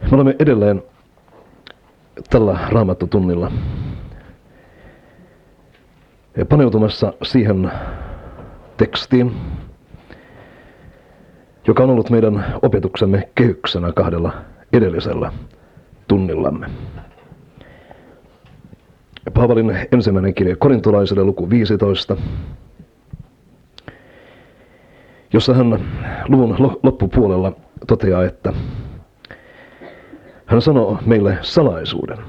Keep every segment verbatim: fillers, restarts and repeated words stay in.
Me olemme edelleen tällä raamattutunnilla paneutumassa siihen tekstiin, joka on ollut meidän opetuksemme kehyksenä kahdella edellisellä tunnillamme. Paavalin ensimmäinen kirje korintolaisille luku viisitoista, jossa hän luvun loppupuolella toteaa, että hän sanoo meille salaisuuden.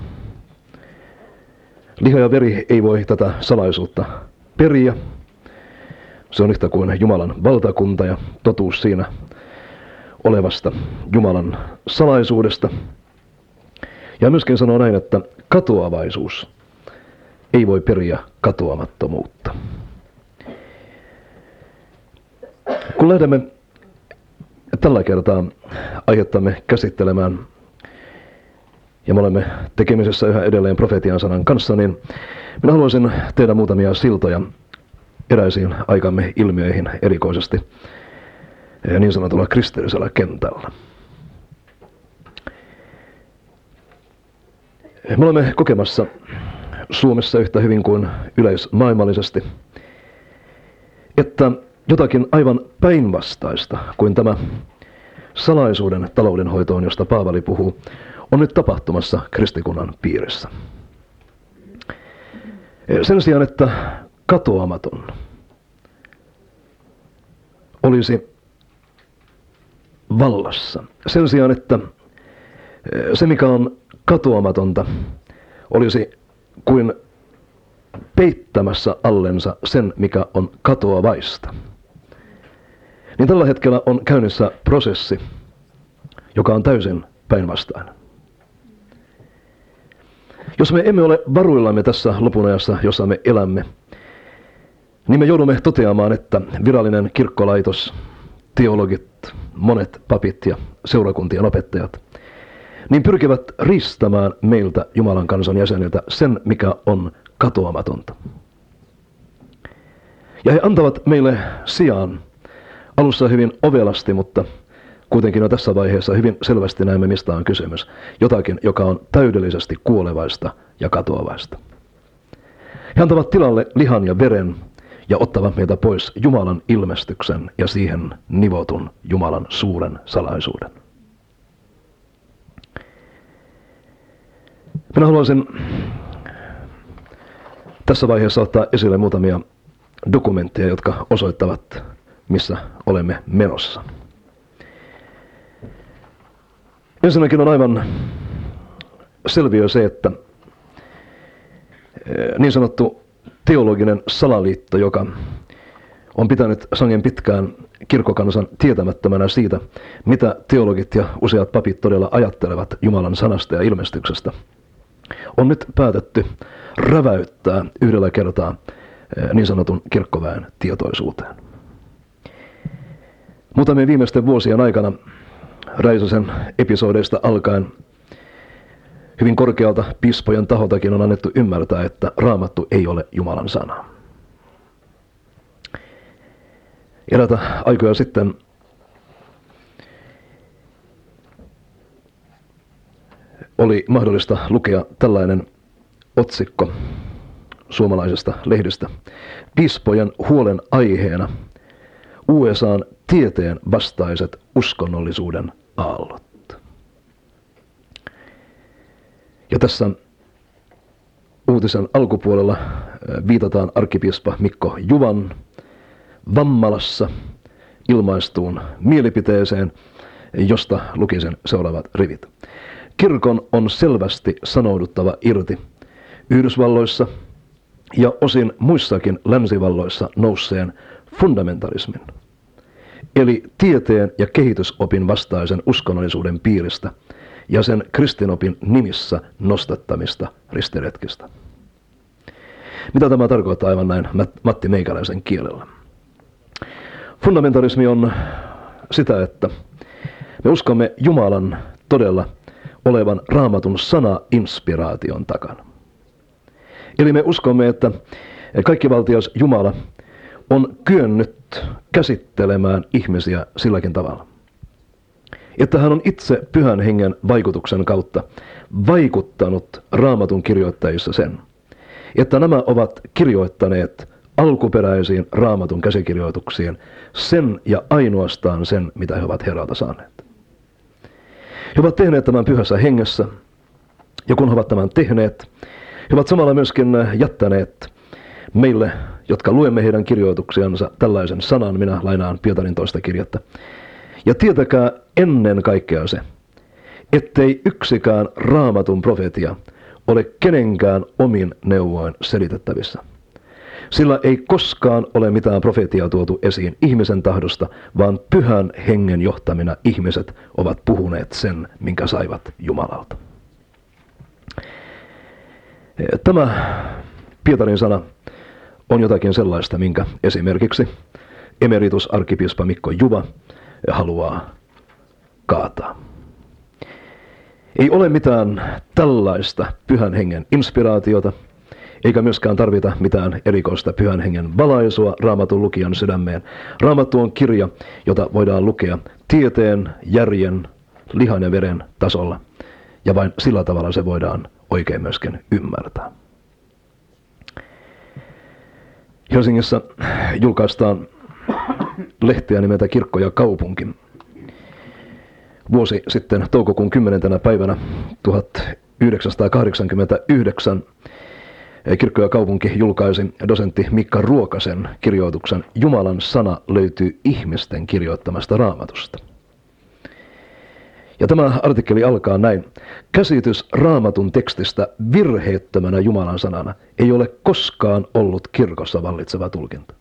Liha ja veri ei voi tätä salaisuutta periä. Se on yhtä kuin Jumalan valtakunta ja totuus siinä olevasta Jumalan salaisuudesta. Ja myöskin sanoo näin, että katoavaisuus ei voi periä katoamattomuutta. Kun lähdemme tällä kertaa aihettamme käsittelemään, ja me olemme tekemisessä yhä edelleen profetian sanan kanssa, niin minä haluaisin tehdä muutamia siltoja eräisiin aikamme ilmiöihin erikoisesti niin sanotulla kristillisellä kentällä. Me olemme kokemassa Suomessa yhtä hyvin kuin yleismaailmallisesti, että jotakin aivan päinvastaista kuin tämä salaisuuden taloudenhoitoon, josta Paavali puhuu, on nyt tapahtumassa kristikunnan piirissä. Sen sijaan, että katoamaton olisi vallassa. Sen sijaan, että se mikä on katoamatonta olisi kuin peittämässä allensa sen mikä on katoavaista. Niin tällä hetkellä on käynnissä prosessi, joka on täysin päinvastainen. Jos me emme ole varuillamme tässä lopunajassa, jossa me elämme, niin me joudumme toteamaan, että virallinen kirkkolaitos, teologit, monet papit ja seurakuntien opettajat, niin pyrkivät riistämään meiltä Jumalan kansan jäseniltä sen, mikä on katoamatonta. Ja he antavat meille sijaan alussa hyvin ovelasti, mutta kuitenkin jo tässä vaiheessa hyvin selvästi näemme, mistä on kysymys. Jotakin, joka on täydellisesti kuolevaista ja katoavaista. He antavat tilalle lihan ja veren ja ottavat meiltä pois Jumalan ilmestyksen ja siihen nivotun Jumalan suuren salaisuuden. Minä haluaisin tässä vaiheessa ottaa esille muutamia dokumentteja, jotka osoittavat, missä olemme menossa. Ensinnäkin on aivan selviö se, että niin sanottu teologinen salaliitto, joka on pitänyt sangen pitkään kirkkokansan tietämättömänä siitä, mitä teologit ja useat papit todella ajattelevat Jumalan sanasta ja ilmestyksestä, on nyt päätetty räväyttää yhdellä kertaa niin sanotun kirkkoväen tietoisuuteen. Muutamien viimeisten vuosien aikana Räisäsen episodeista alkaen hyvin korkealta piispojen taholtakin on annettu ymmärtää, että Raamattu ei ole Jumalan sana. Eräitä aikoja sitten oli mahdollista lukea tällainen otsikko suomalaisesta lehdistä. Piispojen huolen aiheena U S A:n tieteen vastaiset uskonnollisuuden aallot. Ja tässä uutisen alkupuolella viitataan arkkipiispa Mikko Juvan Vammalassa ilmaistuun mielipiteeseen, josta lukisin seuraavat rivit. Kirkon on selvästi sanouduttava irti Yhdysvalloissa ja osin muissakin länsivalloissa nousseen fundamentalismin, eli tieteen ja kehitysopin vastaisen uskonnollisuuden piiristä ja sen kristinopin nimissä nostattamista ristiretkistä. Mitä tämä tarkoittaa aivan näin Matti Meikäläisen kielellä? Fundamentalismi on sitä, että me uskomme Jumalan todella olevan Raamatun sana-inspiraation takana. Eli me uskomme, että kaikkivaltias Jumala on kyennyt käsittelemään ihmisiä silläkin tavalla, että hän on itse Pyhän Hengen vaikutuksen kautta vaikuttanut Raamatun kirjoittajissa sen, että nämä ovat kirjoittaneet alkuperäisiin Raamatun käsikirjoituksiin sen ja ainoastaan sen, mitä he ovat Herralta saaneet. He ovat tehneet tämän Pyhässä Hengessä, ja kun he ovat tämän tehneet, he ovat samalla myöskin jättäneet meille, jotka luemme heidän kirjoituksiansa, tällaisen sanan, minä lainaan Pietarin toista kirjettä. Ja tietäkää ennen kaikkea se, ettei yksikään Raamatun profetia ole kenenkään omin neuvoin selitettävissä. Sillä ei koskaan ole mitään profetiaa tuotu esiin ihmisen tahdosta, vaan Pyhän Hengen johtamina ihmiset ovat puhuneet sen, minkä saivat Jumalalta. Tämä Pietarin sana on jotakin sellaista, minkä esimerkiksi emeritusarkkipiispa Mikko Juva haluaa kaataa. Ei ole mitään tällaista Pyhän Hengen inspiraatiota, eikä myöskään tarvita mitään erikoista Pyhän Hengen valaisua Raamatun lukijan sydämeen. Raamattu on kirja, jota voidaan lukea tieteen, järjen, lihan ja veren tasolla, ja vain sillä tavalla se voidaan oikein myöskin ymmärtää. Helsingissä julkaistaan lehteä nimeltä Kirkko ja kaupunki. Vuosi sitten toukokuun kymmenentenä päivänä tuhatyhdeksänsataakahdeksankymmentäyhdeksän Kirkko ja kaupunki julkaisi dosentti Mikka Ruokasen kirjoituksen Jumalan sana löytyy ihmisten kirjoittamasta Raamatusta. Ja tämä artikkeli alkaa näin. Käsitys Raamatun tekstistä virheettömänä Jumalan sanana ei ole koskaan ollut kirkossa vallitseva tulkinta.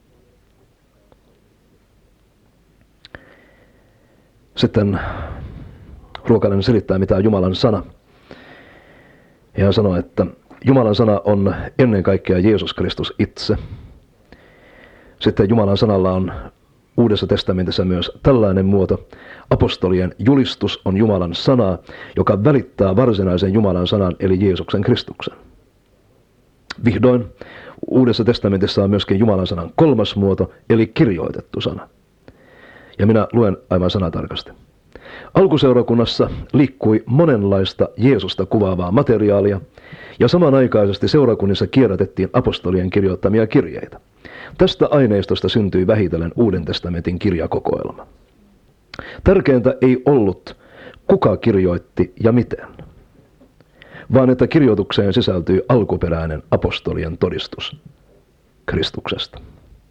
Sitten Ruokanen selittää, mitä on Jumalan sana. Ja hän sanoo, että Jumalan sana on ennen kaikkea Jeesus Kristus itse. Sitten Jumalan sanalla on Uudessa testamentissa myös tällainen muoto. Apostolien julistus on Jumalan sanaa, joka välittää varsinaisen Jumalan sanan, eli Jeesuksen Kristuksen. Vihdoin Uudessa testamentissa on myöskin Jumalan sanan kolmas muoto, eli kirjoitettu sana. Ja minä luen aivan sanatarkasti. Alkuseurakunnassa liikkui monenlaista Jeesusta kuvaavaa materiaalia, ja samanaikaisesti seurakunnissa kierrätettiin apostolien kirjoittamia kirjeitä. Tästä aineistosta syntyi vähitellen Uuden testamentin kirjakokoelma. Tärkeintä ei ollut, kuka kirjoitti ja miten, vaan että kirjoitukseen sisältyy alkuperäinen apostolien todistus Kristuksesta.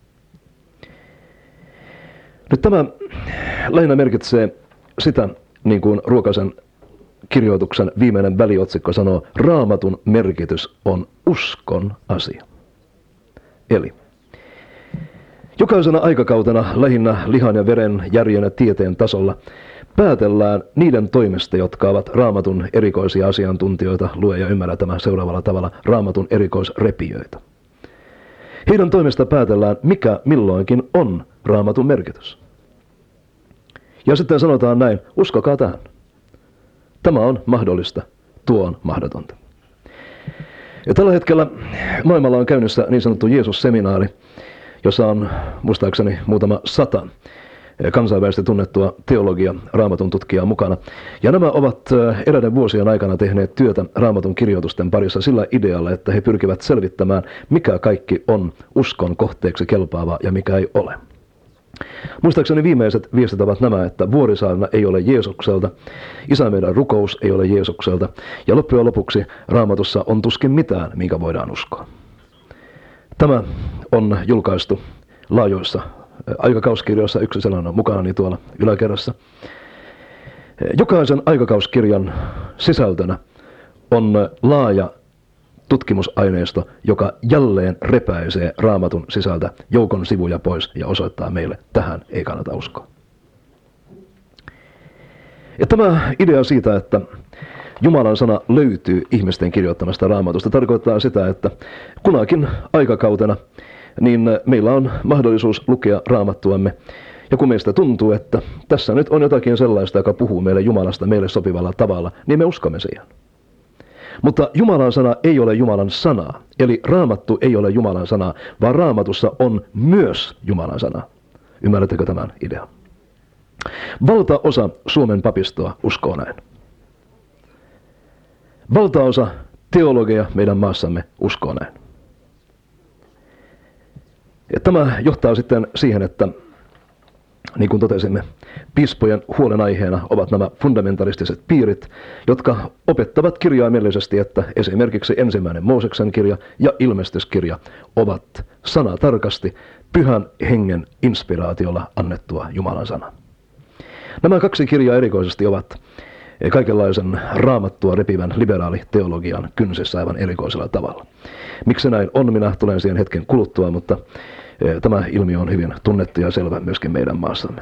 Nyt tämä lähinnä merkitsee sitä, niin kuin Ruokasen kirjoituksen viimeinen väliotsikko sanoo, Raamatun merkitys on uskon asia. Eli jokaisena aikakautena lähinnä lihan ja veren, järjen ja tieteen tasolla päätellään niiden toimesta, jotka ovat Raamatun erikoisia asiantuntijoita, lue ja ymmärrä tämä seuraavalla tavalla, Raamatun erikoisrepijöitä. Heidän toimesta päätellään, mikä milloinkin on Raamatun merkitys. Ja sitten sanotaan näin, uskokaa tähän. Tämä on mahdollista, tuo on mahdotonta. Ja tällä hetkellä maailmalla on käynnissä niin sanottu Jeesus-seminaari, jossa on muistaakseni muutama sata kansainvälisesti tunnettua teologia, Raamatun tutkijaa mukana. Ja nämä ovat eräiden vuosien aikana tehneet työtä Raamatun kirjoitusten parissa sillä idealla, että he pyrkivät selvittämään, mikä kaikki on uskon kohteeksi kelpaavaa ja mikä ei ole. Muistaakseni viimeiset viestit ovat nämä, että vuorisaarna ei ole Jeesukselta, Isä meidän rukous ei ole Jeesukselta, ja loppujen lopuksi Raamatussa on tuskin mitään, minkä voidaan uskoa. Tämä on julkaistu laajoissa aikakauskirjoissa, yksi sellainen on mukanani tuolla yläkerrassa. Jokaisen aikakauskirjan sisältönä on laaja tutkimusaineisto, joka jälleen repäisee Raamatun sisältä joukon sivuja pois ja osoittaa meille, tähän ei kannata uskoa. Ja tämä idea siitä, että Jumalan sana löytyy ihmisten kirjoittamasta Raamatusta, tarkoittaa sitä, että kunakin aikakautena niin meillä on mahdollisuus lukea Raamattuamme. Ja kun meistä tuntuu, että tässä nyt on jotakin sellaista, joka puhuu meille Jumalasta meille sopivalla tavalla, niin me uskomme siihen. Mutta Jumalan sana ei ole Jumalan sanaa, eli Raamattu ei ole Jumalan sanaa, vaan Raamatussa on myös Jumalan sana. Ymmärrättekö tämän idean? Valtaosa Suomen papistoa uskoo näin. Valtaosa teologeja meidän maassamme uskoo näin. Ja tämä johtaa sitten siihen, että niin kuin totesimme, piispojen huolenaiheena ovat nämä fundamentalistiset piirit, jotka opettavat kirjaimellisesti, että esimerkiksi ensimmäinen Mooseksen kirja ja ilmestyskirja ovat sanatarkasti pyhän hengen inspiraatiolla annettua Jumalan sana. Nämä kaksi kirjaa erikoisesti ovat kaikenlaisen raamattua repivän liberaaliteologian kynsissä aivan erikoisella tavalla. Miksi näin on, minä tulen siihen hetken kuluttua, mutta tämä ilmiö on hyvin tunnettu ja selvä myöskin meidän maassamme.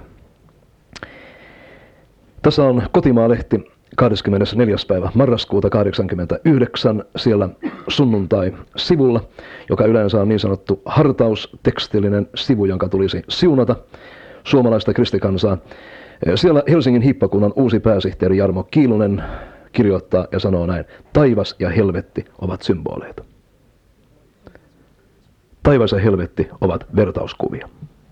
Tässä on Kotimaa-lehti kahdeskymmenesneljäs päivä marraskuuta kahdeksankymmentäyhdeksän siellä sunnuntai-sivulla, joka yleensä on niin sanottu hartaustekstillinen sivu, jonka tulisi siunata suomalaista kristikansaa. Siellä Helsingin hiippakunnan uusi pääsihteeri Jarmo Kiilunen kirjoittaa ja sanoo näin: taivas ja helvetti ovat symboleita. Taivas ja helvetti ovat vertauskuvia.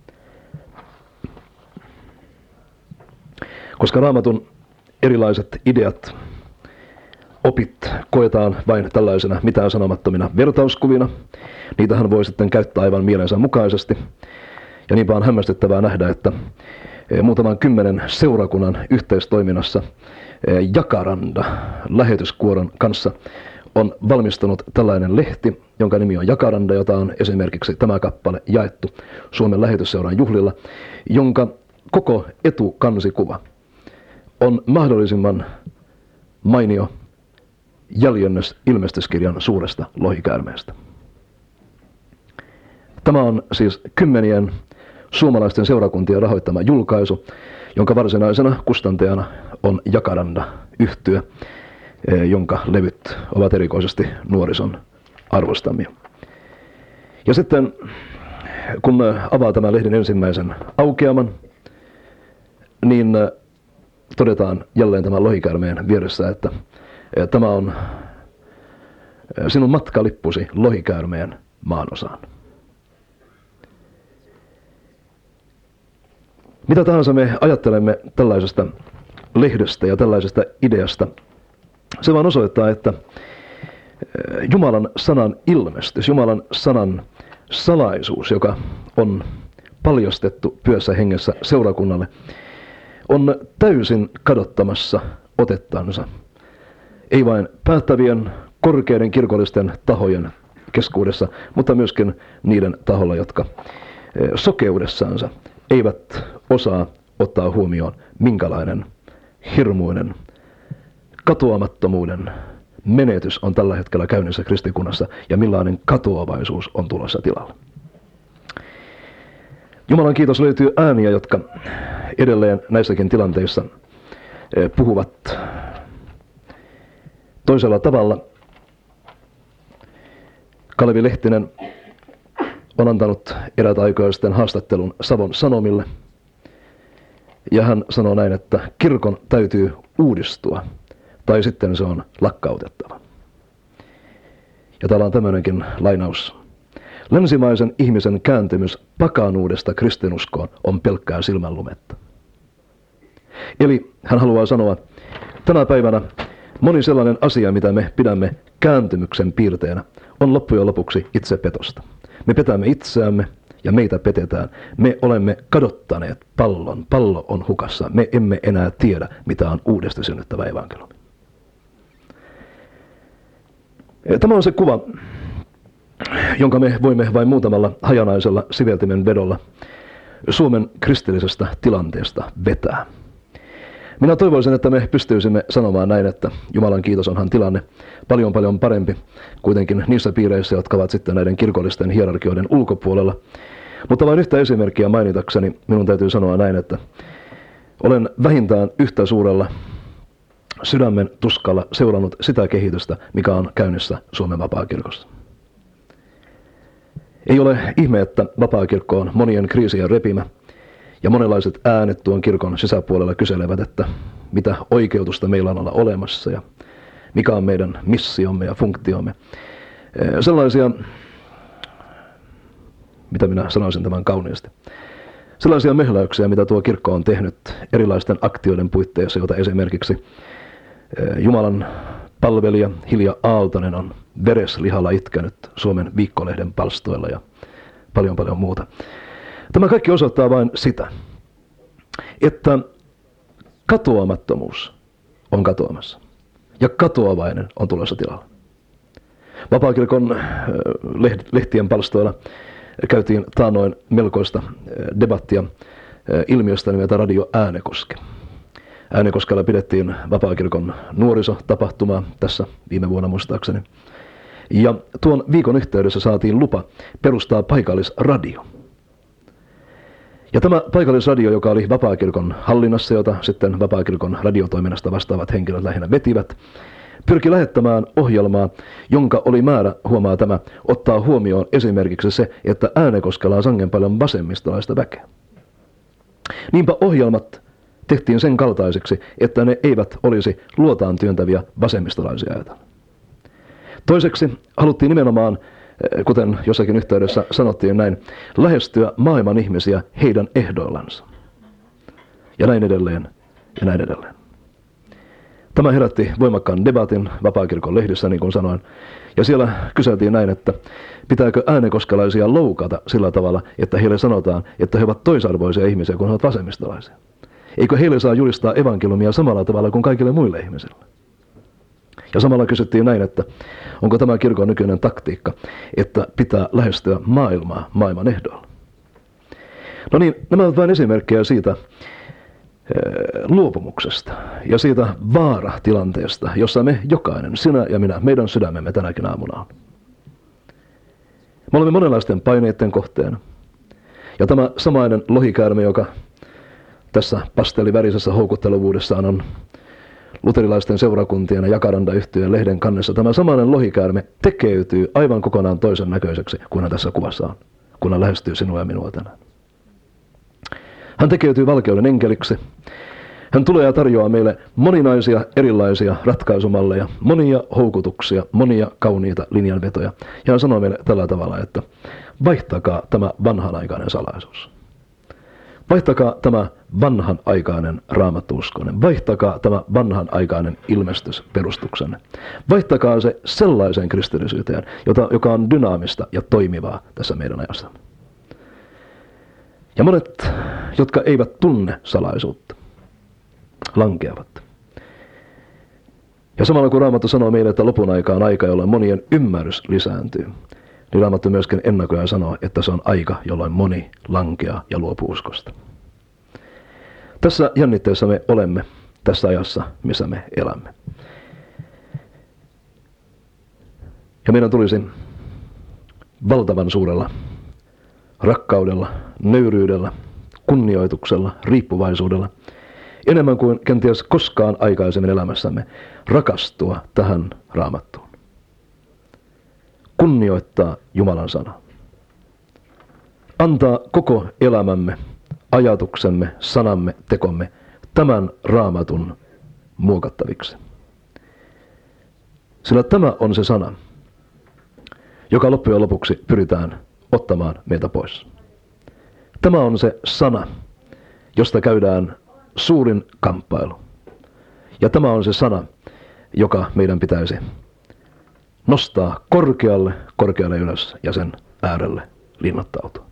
Koska Raamatun erilaiset ideat, opit koetaan vain tällaisena mitään sanomattomina vertauskuvina, niitähän voi sitten käyttää aivan mielensä mukaisesti. Ja niinpä on hämmästyttävää nähdä, että muutaman kymmenen seurakunnan yhteistoiminnassa Jacaranda lähetyskuoron kanssa on valmistunut tällainen lehti, jonka nimi on Jacaranda, jota on esimerkiksi tämä kappale jaettu Suomen lähetysseuran juhlilla, jonka koko etukansikuva on mahdollisimman mainio jäljennös ilmestyskirjan suuresta lohikäärmeestä. Tämä on siis kymmenien suomalaisten seurakuntien rahoittama julkaisu, jonka varsinaisena kustantajana on Jacaranda-yhtye, jonka levyt ovat erikoisesti nuorison arvostamia. Ja sitten kun avaa tämän lehden ensimmäisen aukeaman, niin todetaan jälleen tämän lohikäärmeen vieressä, että tämä on sinun matkalippusi lohikäärmeen maanosaan. Mitä tahansa me ajattelemme tällaisesta lehdestä ja tällaisesta ideasta, se vaan osoittaa, että Jumalan sanan ilmestys, Jumalan sanan salaisuus, joka on paljastettu pyhässä hengessä seurakunnalle, on täysin kadottamassa otettansa. Ei vain päättävien, korkeiden kirkollisten tahojen keskuudessa, mutta myöskin niiden taholla, jotka sokeudessansa eivät osaa ottaa huomioon, minkälainen hirmuinen katoamattomuuden menetys on tällä hetkellä käynnissä kristikunnassa ja millainen katoavaisuus on tulossa tilalle. Jumalan kiitos, löytyy ääniä, jotka edelleen näissäkin tilanteissa puhuvat toisella tavalla. Kalevi Lehtinen on antanut eräät aikaa sitten haastattelun Savon Sanomille. Ja hän sanoo näin, että kirkon täytyy uudistua, tai sitten se on lakkautettava. Ja täällä on tämmöinenkin lainaus. Länsimaisen ihmisen kääntymys pakanuudesta kristinuskoon on pelkkää silmänlumetta. Eli hän haluaa sanoa, tänä päivänä moni sellainen asia, mitä me pidämme kääntymyksen piirteenä, on loppujen lopuksi itsepetosta. Me petämme itseämme ja meitä petetään. Me olemme kadottaneet pallon. Pallo on hukassa. Me emme enää tiedä, mitä on uudesti synnyttävä evankeliumi. Tämä on se kuva, jonka me voimme vain muutamalla hajanaisella siveltimen vedolla Suomen kristillisestä tilanteesta vetää. Minä toivoisin, että me pystyisimme sanomaan näin, että Jumalan kiitos, onhan tilanne paljon paljon parempi kuitenkin niissä piireissä, jotka ovat sitten näiden kirkollisten hierarkioiden ulkopuolella. Mutta vain yhtä esimerkkiä mainitakseni minun täytyy sanoa näin, että olen vähintään yhtä suurella sydämen tuskalla seurannut sitä kehitystä, mikä on käynnissä Suomen vapaakirkossa. Ei ole ihme, että vapaakirkko on monien kriisien repimä, ja monenlaiset äänet tuon kirkon sisäpuolella kyselevät, että mitä oikeutusta meillä on olla olemassa ja mikä on meidän missiomme ja funktiomme. Sellaisia, mitä minä sanoisin tämän kauniisti, Sellaisia mehläyksiä, mitä tuo kirkko on tehnyt erilaisten aktioiden puitteissa, joita esimerkiksi Jumalan palvelija Hilja Aaltonen on vereslihalla itkenyt Suomen Viikkolehden palstoilla ja paljon paljon muuta. Tämä kaikki osoittaa vain sitä, että katoamattomuus on katoamassa ja katoavainen on tulossa tilalla. Vapaakirkon lehtien palstoilla käytiin taannoin melkoista debattia ilmiöstä nimeltä Radio Äänekoski. Äänekoskella pidettiin Vapaakirkon nuorisotapahtumaa tässä viime vuonna muistaakseni. Ja tuon viikon yhteydessä saatiin lupa perustaa paikallisradio. Ja tämä paikallisradio, joka oli Vapaakirkon hallinnassa, jota sitten Vapaakirkon radiotoiminnasta vastaavat henkilöt lähinnä vetivät, pyrki lähettämään ohjelmaa, jonka oli määrä, huomaa tämä, ottaa huomioon esimerkiksi se, että Äänekoskella on sangen paljon vasemmistolaista väkeä. Niinpä ohjelmat tehtiin sen kaltaisiksi, että ne eivät olisi luotaan työntäviä vasemmistolaisia ajatella. Toiseksi haluttiin nimenomaan, kuten jossakin yhteydessä sanottiin näin, lähestyä maailman ihmisiä heidän ehdoillansa. Ja näin edelleen, ja näin edelleen. Tämä herätti voimakkaan debatin Vapaakirkon lehdissä, niin kuin sanoin. Ja siellä kyseltiin näin, että pitääkö äänekoskelaisia loukata sillä tavalla, että heille sanotaan, että he ovat toisarvoisia ihmisiä, kun he ovat vasemmistolaisia. Eikö heille saa julistaa evankeliumia samalla tavalla kuin kaikille muille ihmisille? Ja samalla kysyttiin näin, että onko tämä kirkon nykyinen taktiikka, että pitää lähestyä maailmaa maailman ehdoilla. No niin, nämä ovat vain esimerkkejä siitä luopumuksesta ja siitä vaaratilanteesta, jossa me jokainen, sinä ja minä, meidän sydämemme tänäkin aamuna on. Me olemme monenlaisten paineiden kohteena. Ja tämä samainen lohikäärme, joka tässä pastellivärisessä houkuttelevuudessaan on luterilaisten seurakuntien ja Jakaranda-yhtyön lehden kannessa, tämä samainen lohikäärme tekeytyy aivan kokonaan toisen näköiseksi kuin hän tässä kuvassa on, kun hän lähestyy sinua ja minua tänään. Hän tekeytyy valkeuden enkeliksi. Hän tulee ja tarjoaa meille moninaisia erilaisia ratkaisumalleja, monia houkutuksia, monia kauniita linjanvetoja. Ja hän sanoo meille tällä tavalla, että vaihtakaa tämä vanhanaikainen salaisuus. Vaihtakaa tämä vanhanaikainen raamattu-uskoinen. Vaihtakaa tämä vanhanaikainen ilmestysperustuksenne. Vaihtakaa se sellaiseen kristillisyyteen, jota, joka on dynaamista ja toimivaa tässä meidän ajassa. Ja monet, jotka eivät tunne salaisuutta, lankeavat. Ja samalla kun Raamattu sanoo meille, että lopun aika on aika, jolloin monien ymmärrys lisääntyy, niin Raamattu myöskin ennakoja sanoo, että se on aika, jolloin moni lankeaa ja luopuu uskosta. Tässä jännitteessä me olemme tässä ajassa, missä me elämme. Ja meidän tulisi valtavan suurella rakkaudella, nöyryydellä, kunnioituksella, riippuvaisuudella, enemmän kuin kenties koskaan aikaisemmin elämässämme, rakastua tähän Raamattuun. Kunnioittaa Jumalan sanaa. Antaa koko elämämme, ajatuksemme, sanamme, tekomme tämän Raamatun muokattaviksi. Sillä tämä on se sana, joka loppujen lopuksi pyritään ottamaan meiltä pois. Tämä on se sana, josta käydään suurin kamppailu. Ja tämä on se sana, joka meidän pitäisi nostaa korkealle, korkealle ylös ja sen äärelle linnoittautua.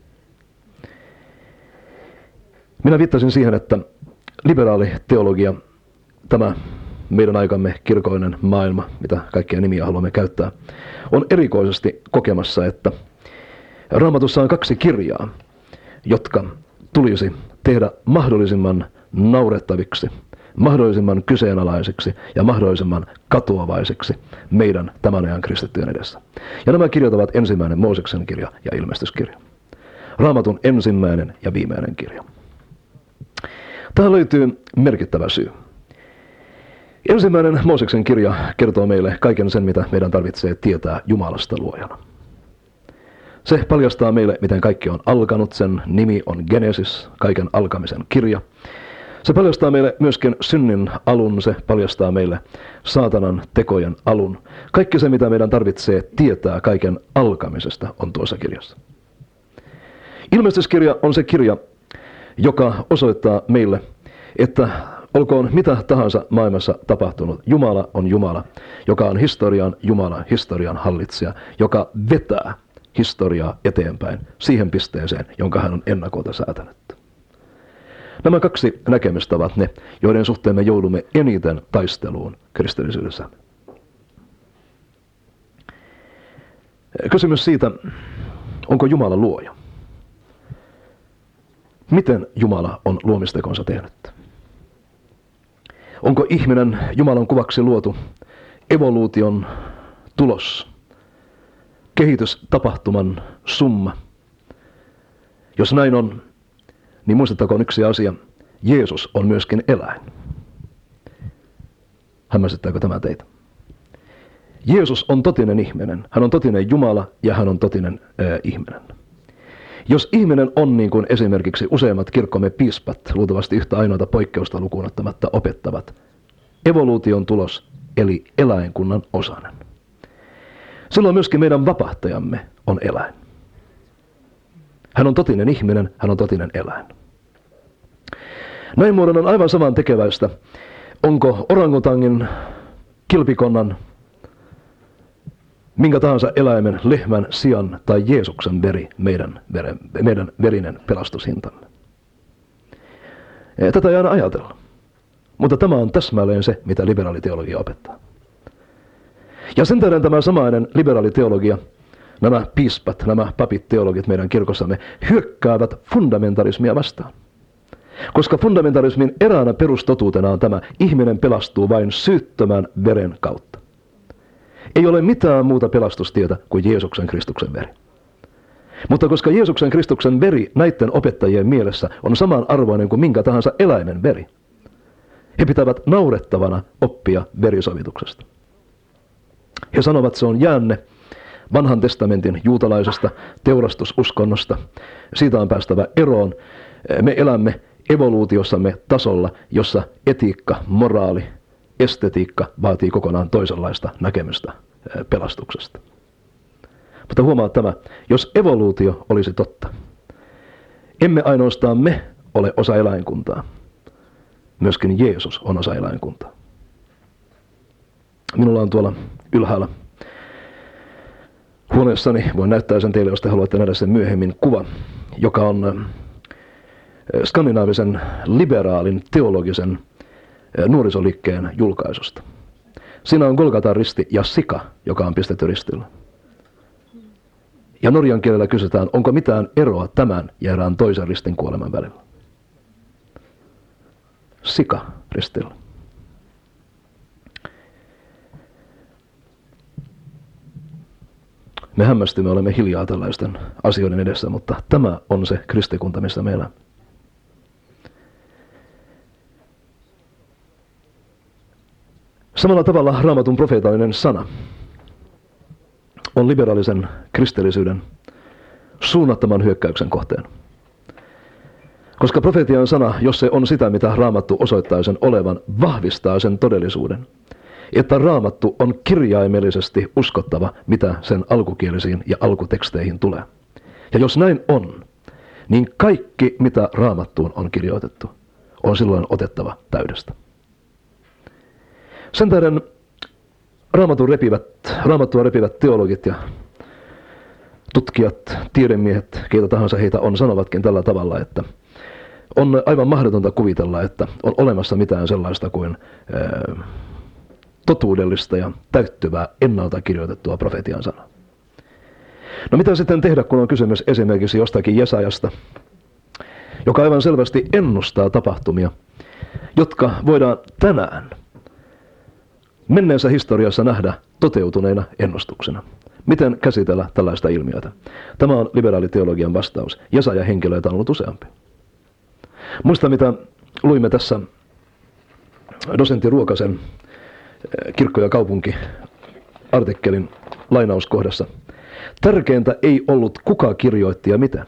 Minä viittasin siihen, että liberaali teologia, tämä meidän aikamme kirkoinen maailma, mitä kaikkia nimiä haluamme käyttää, on erikoisesti kokemassa, että Raamatussa on kaksi kirjaa, jotka tulisi tehdä mahdollisimman naurettaviksi, mahdollisimman kyseenalaisiksi ja mahdollisimman katoavaisiksi meidän tämän ajan kristittyjen edessä. Ja nämä kirjat ovat ensimmäinen Mooseksen kirja ja ilmestyskirja. Raamatun ensimmäinen ja viimeinen kirja. Tähän löytyy merkittävä syy. Ensimmäinen Mooseksen kirja kertoo meille kaiken sen, mitä meidän tarvitsee tietää Jumalasta luojana. Se paljastaa meille, miten kaikki on alkanut. Sen nimi on Genesis, kaiken alkamisen kirja. Se paljastaa meille myöskin synnin alun, se paljastaa meille saatanan tekojen alun. Kaikki se, mitä meidän tarvitsee tietää kaiken alkamisesta, on tuossa kirjassa. Ilmestyskirja on se kirja, joka osoittaa meille, että olkoon mitä tahansa maailmassa tapahtunut, Jumala on Jumala, joka on historian Jumala, historian hallitsija, joka vetää historiaa eteenpäin siihen pisteeseen, jonka hän on ennakolta säätänyt. Nämä kaksi näkemystä ovat ne, joiden suhteen me joudumme eniten taisteluun kristillisyydessä. Kysymys siitä, onko Jumala luoja? Miten Jumala on luomistekonsa tehnyt? Onko ihminen Jumalan kuvaksi luotu evoluution tulos, kehitystapahtuman summa? Jos näin on, niin muistettakoon yksi asia. Jeesus on myöskin eläin. Hämmästyttääkö tämä teitä? Jeesus on totinen ihminen. Hän on totinen Jumala ja hän on totinen ää, ihminen. Jos ihminen on niin kuin esimerkiksi useimmat kirkkomme piispat, luultavasti yhtä ainoata poikkeusta lukuun ottamatta opettavat, evoluution tulos eli eläinkunnan osanen. Silloin myöskin meidän vapahtajamme on eläin. Hän on totinen ihminen, hän on totinen eläin. Näin muodon on aivan saman tekeväistä, onko orangutangin, kilpikonnan, minkä tahansa eläimen, lehmän, sian tai Jeesuksen veri meidän, veren, meidän verinen pelastushintamme. Tätä ei aina ajatella, mutta tämä on täsmälleen se, mitä liberaaliteologia opettaa. Ja sen tähden tämä samainen liberaaliteologia, nämä piispat, nämä papit, teologit meidän kirkossamme hyökkäävät fundamentalismia vastaan. Koska fundamentalismin eräänä perustotuutena on tämä, ihminen pelastuu vain syyttömän veren kautta. Ei ole mitään muuta pelastustietä kuin Jeesuksen Kristuksen veri. Mutta koska Jeesuksen Kristuksen veri näiden opettajien mielessä on samanarvoinen kuin minkä tahansa eläimen veri, he pitävät naurettavana oppia verisovituksesta. He sanovat, että se on jäänne vanhan testamentin juutalaisesta teurastususkonnosta. Siitä on päästävä eroon. Me elämme evoluutiossamme tasolla, jossa etiikka, moraali, estetiikka vaatii kokonaan toisenlaista näkemystä pelastuksesta. Mutta huomaa tämä, jos evoluutio olisi totta, emme ainoastaan me ole osa eläinkuntaa, myöskin Jeesus on osa eläinkuntaa. Minulla on tuolla ylhäällä huoneessani, voin näyttää sen teille, jos te haluatte nähdä sen myöhemmin, kuva, joka on skandinaavisen liberaalin teologisen nuorisoliikkeen julkaisusta. Siinä on Golgatan risti ja sika, joka on pistetty ristillä. Ja norjan kielellä kysytään, onko mitään eroa tämän ja erään toisen ristin kuoleman välillä. Sika ristillä. Me hämmästymme, olemme hiljaa tällaisten asioiden edessä, mutta tämä on se kristikunta, missä me elämme. Samalla tavalla Raamatun profeetallinen sana on liberaalisen kristillisyyden suunnattoman hyökkäyksen kohteena. Koska profeetian sana, jos se on sitä, mitä Raamattu osoittaa sen olevan, vahvistaa sen todellisuuden, että Raamattu on kirjaimellisesti uskottava, mitä sen alkukielisiin ja alkuteksteihin tulee. Ja jos näin on, niin kaikki, mitä Raamattuun on kirjoitettu, on silloin otettava täydestä. Sen tähden Raamattua repivät, Raamattua repivät teologit ja tutkijat, tiedemiehet, keitä tahansa heitä on, sanovatkin tällä tavalla, että on aivan mahdotonta kuvitella, että on olemassa mitään sellaista kuin ää, totuudellista ja täyttyvää ennalta kirjoitettua profetian sanaa. No mitä sitten tehdä, kun on kysymys esimerkiksi jostakin Jesajasta, joka aivan selvästi ennustaa tapahtumia, jotka voidaan tänään menneessä historiassa nähdä toteutuneina ennustuksena. Miten käsitellä tällaista ilmiötä? Tämä on liberaaliteologian vastaus. Jesaja henkilöitä on ollut useampi. Muista mitä luimme tässä dosentti Ruokasen Kirkko ja kaupunki artikkelin lainauskohdassa. Tärkeintä ei ollut kuka kirjoitti ja miten.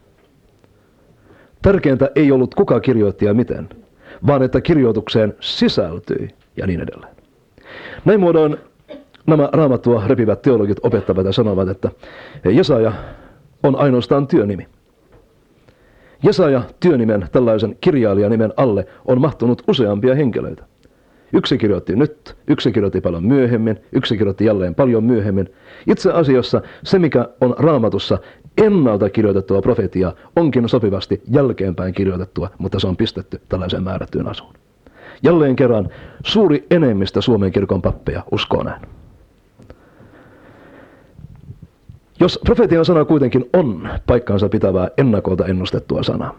Tärkeintä ei ollut kuka kirjoitti ja miten, vaan että kirjoitukseen sisältyi ja niin edelleen. Näin muodoin nämä Raamattua repivät teologit opettavat ja sanovat, että Jesaja on ainoastaan työnimi. Jesaja työnimen, tällaisen kirjailijanimen alle on mahtunut useampia henkilöitä. Yksi kirjoitti nyt, yksi kirjoitti paljon myöhemmin, yksi kirjoitti jälleen paljon myöhemmin. Itse asiassa se, mikä on Raamatussa ennalta kirjoitettua profetiaa, onkin sopivasti jälkeenpäin kirjoitettua, mutta se on pistetty tällaiseen määrättyyn asuun. Jälleen kerran suuri enemmistö Suomen kirkon pappeja uskoo näin. Jos profetian sana kuitenkin on paikkaansa pitävää ennakolta ennustettua sanaa,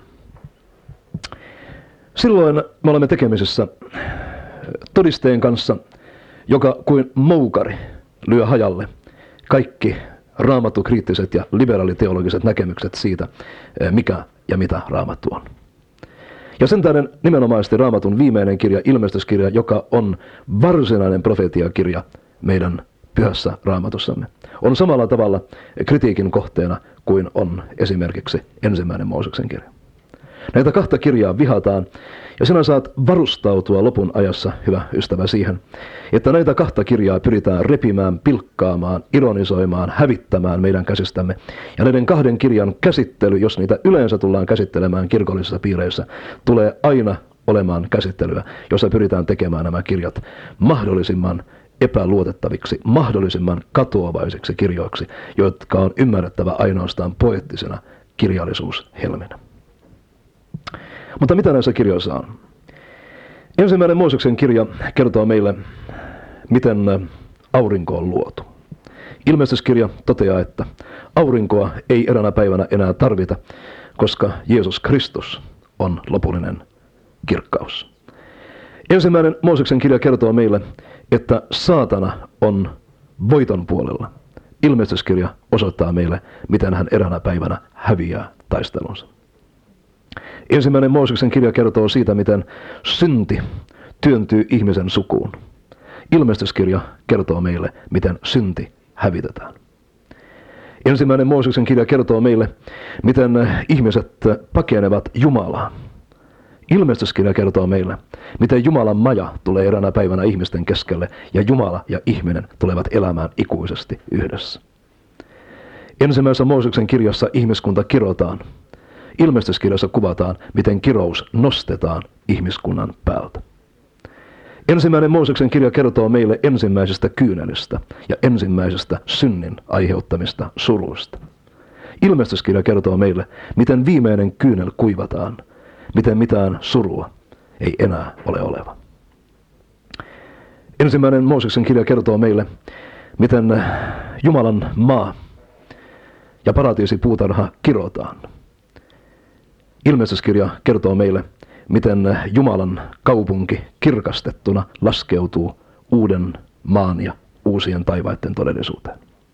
silloin me olemme tekemisissä todisteen kanssa, joka kuin moukari lyö hajalle kaikki raamattukriittiset ja liberaaliteologiset näkemykset siitä, mikä ja mitä Raamattu on. Ja sen tähden nimenomaisesti Raamatun viimeinen kirja, ilmestyskirja, joka on varsinainen profetiakirja meidän pyhässä Raamatussamme, on samalla tavalla kritiikin kohteena kuin on esimerkiksi ensimmäinen Mooseksen kirja. Näitä kahta kirjaa vihataan, ja sinä saat varustautua lopun ajassa, hyvä ystävä, siihen, että näitä kahta kirjaa pyritään repimään, pilkkaamaan, ironisoimaan, hävittämään meidän käsistämme. Ja näiden kahden kirjan käsittely, jos niitä yleensä tullaan käsittelemään kirkollisissa piireissä, tulee aina olemaan käsittelyä, jossa pyritään tekemään nämä kirjat mahdollisimman epäluotettaviksi, mahdollisimman katoavaisiksi kirjoiksi, jotka on ymmärrettävä ainoastaan poeettisena kirjallisuushelmenä. Mutta mitä näissä kirjoissa on? Ensimmäinen Mooseksen kirja kertoo meille, miten aurinko on luotu. Ilmestyskirja toteaa, että aurinkoa ei eräänä päivänä enää tarvita, koska Jeesus Kristus on lopullinen kirkkaus. Ensimmäinen Mooseksen kirja kertoo meille, että saatana on voiton puolella. Ilmestyskirja osoittaa meille, miten hän eräänä päivänä häviää taistelunsa. Ensimmäinen Mooseksen kirja kertoo siitä, miten synti työntyy ihmisen sukuun. Ilmestyskirja kertoo meille, miten synti hävitetään. Ensimmäinen Mooseksen kirja kertoo meille, miten ihmiset pakenevat Jumalaa. Ilmestyskirja kertoo meille, miten Jumalan maja tulee eräänä päivänä ihmisten keskelle, ja Jumala ja ihminen tulevat elämään ikuisesti yhdessä. Ensimmäisessä Mooseksen kirjassa ihmiskunta kirotaan. Ilmestyskirjassa kuvataan, miten kirous nostetaan ihmiskunnan päältä. Ensimmäinen Mooseksen kirja kertoo meille ensimmäisestä kyynelistä ja ensimmäisestä synnin aiheuttamista suruista. Ilmestyskirja kertoo meille, miten viimeinen kyynel kuivataan, miten mitään surua ei enää ole oleva. Ensimmäinen Mooseksen kirja kertoo meille, miten Jumalan maa ja paratiisipuutarha kirotaan. Ilmestyskirja kertoo meille, miten Jumalan kaupunki kirkastettuna laskeutuu uuden maan ja uusien taivaiden todellisuuteen.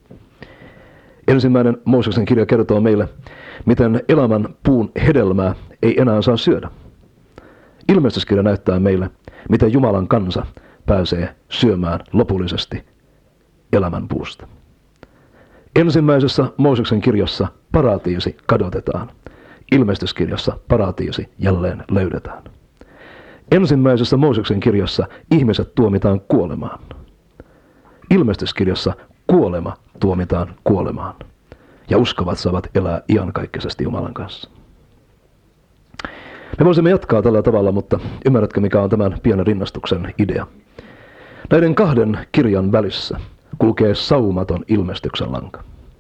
Ensimmäinen Mooseksen kirja kertoo meille, miten elämän puun hedelmää ei enää saa syödä. Ilmestyskirja näyttää meille, miten Jumalan kansa pääsee syömään lopullisesti elämän puusta. Ensimmäisessä Mooseksen kirjassa paratiisi kadotetaan. Ilmestyskirjassa paratiisi jälleen löydetään. Ensimmäisessä Mooseksen kirjassa ihmiset tuomitaan kuolemaan. Ilmestyskirjassa kuolema tuomitaan kuolemaan. Ja uskovat saavat elää iankaikkisesti Jumalan kanssa. Me voisimme jatkaa tällä tavalla, mutta ymmärrätkö, mikä on tämän pienen rinnastuksen idea? Näiden kahden kirjan välissä kulkee saumaton ilmestyksen lanka.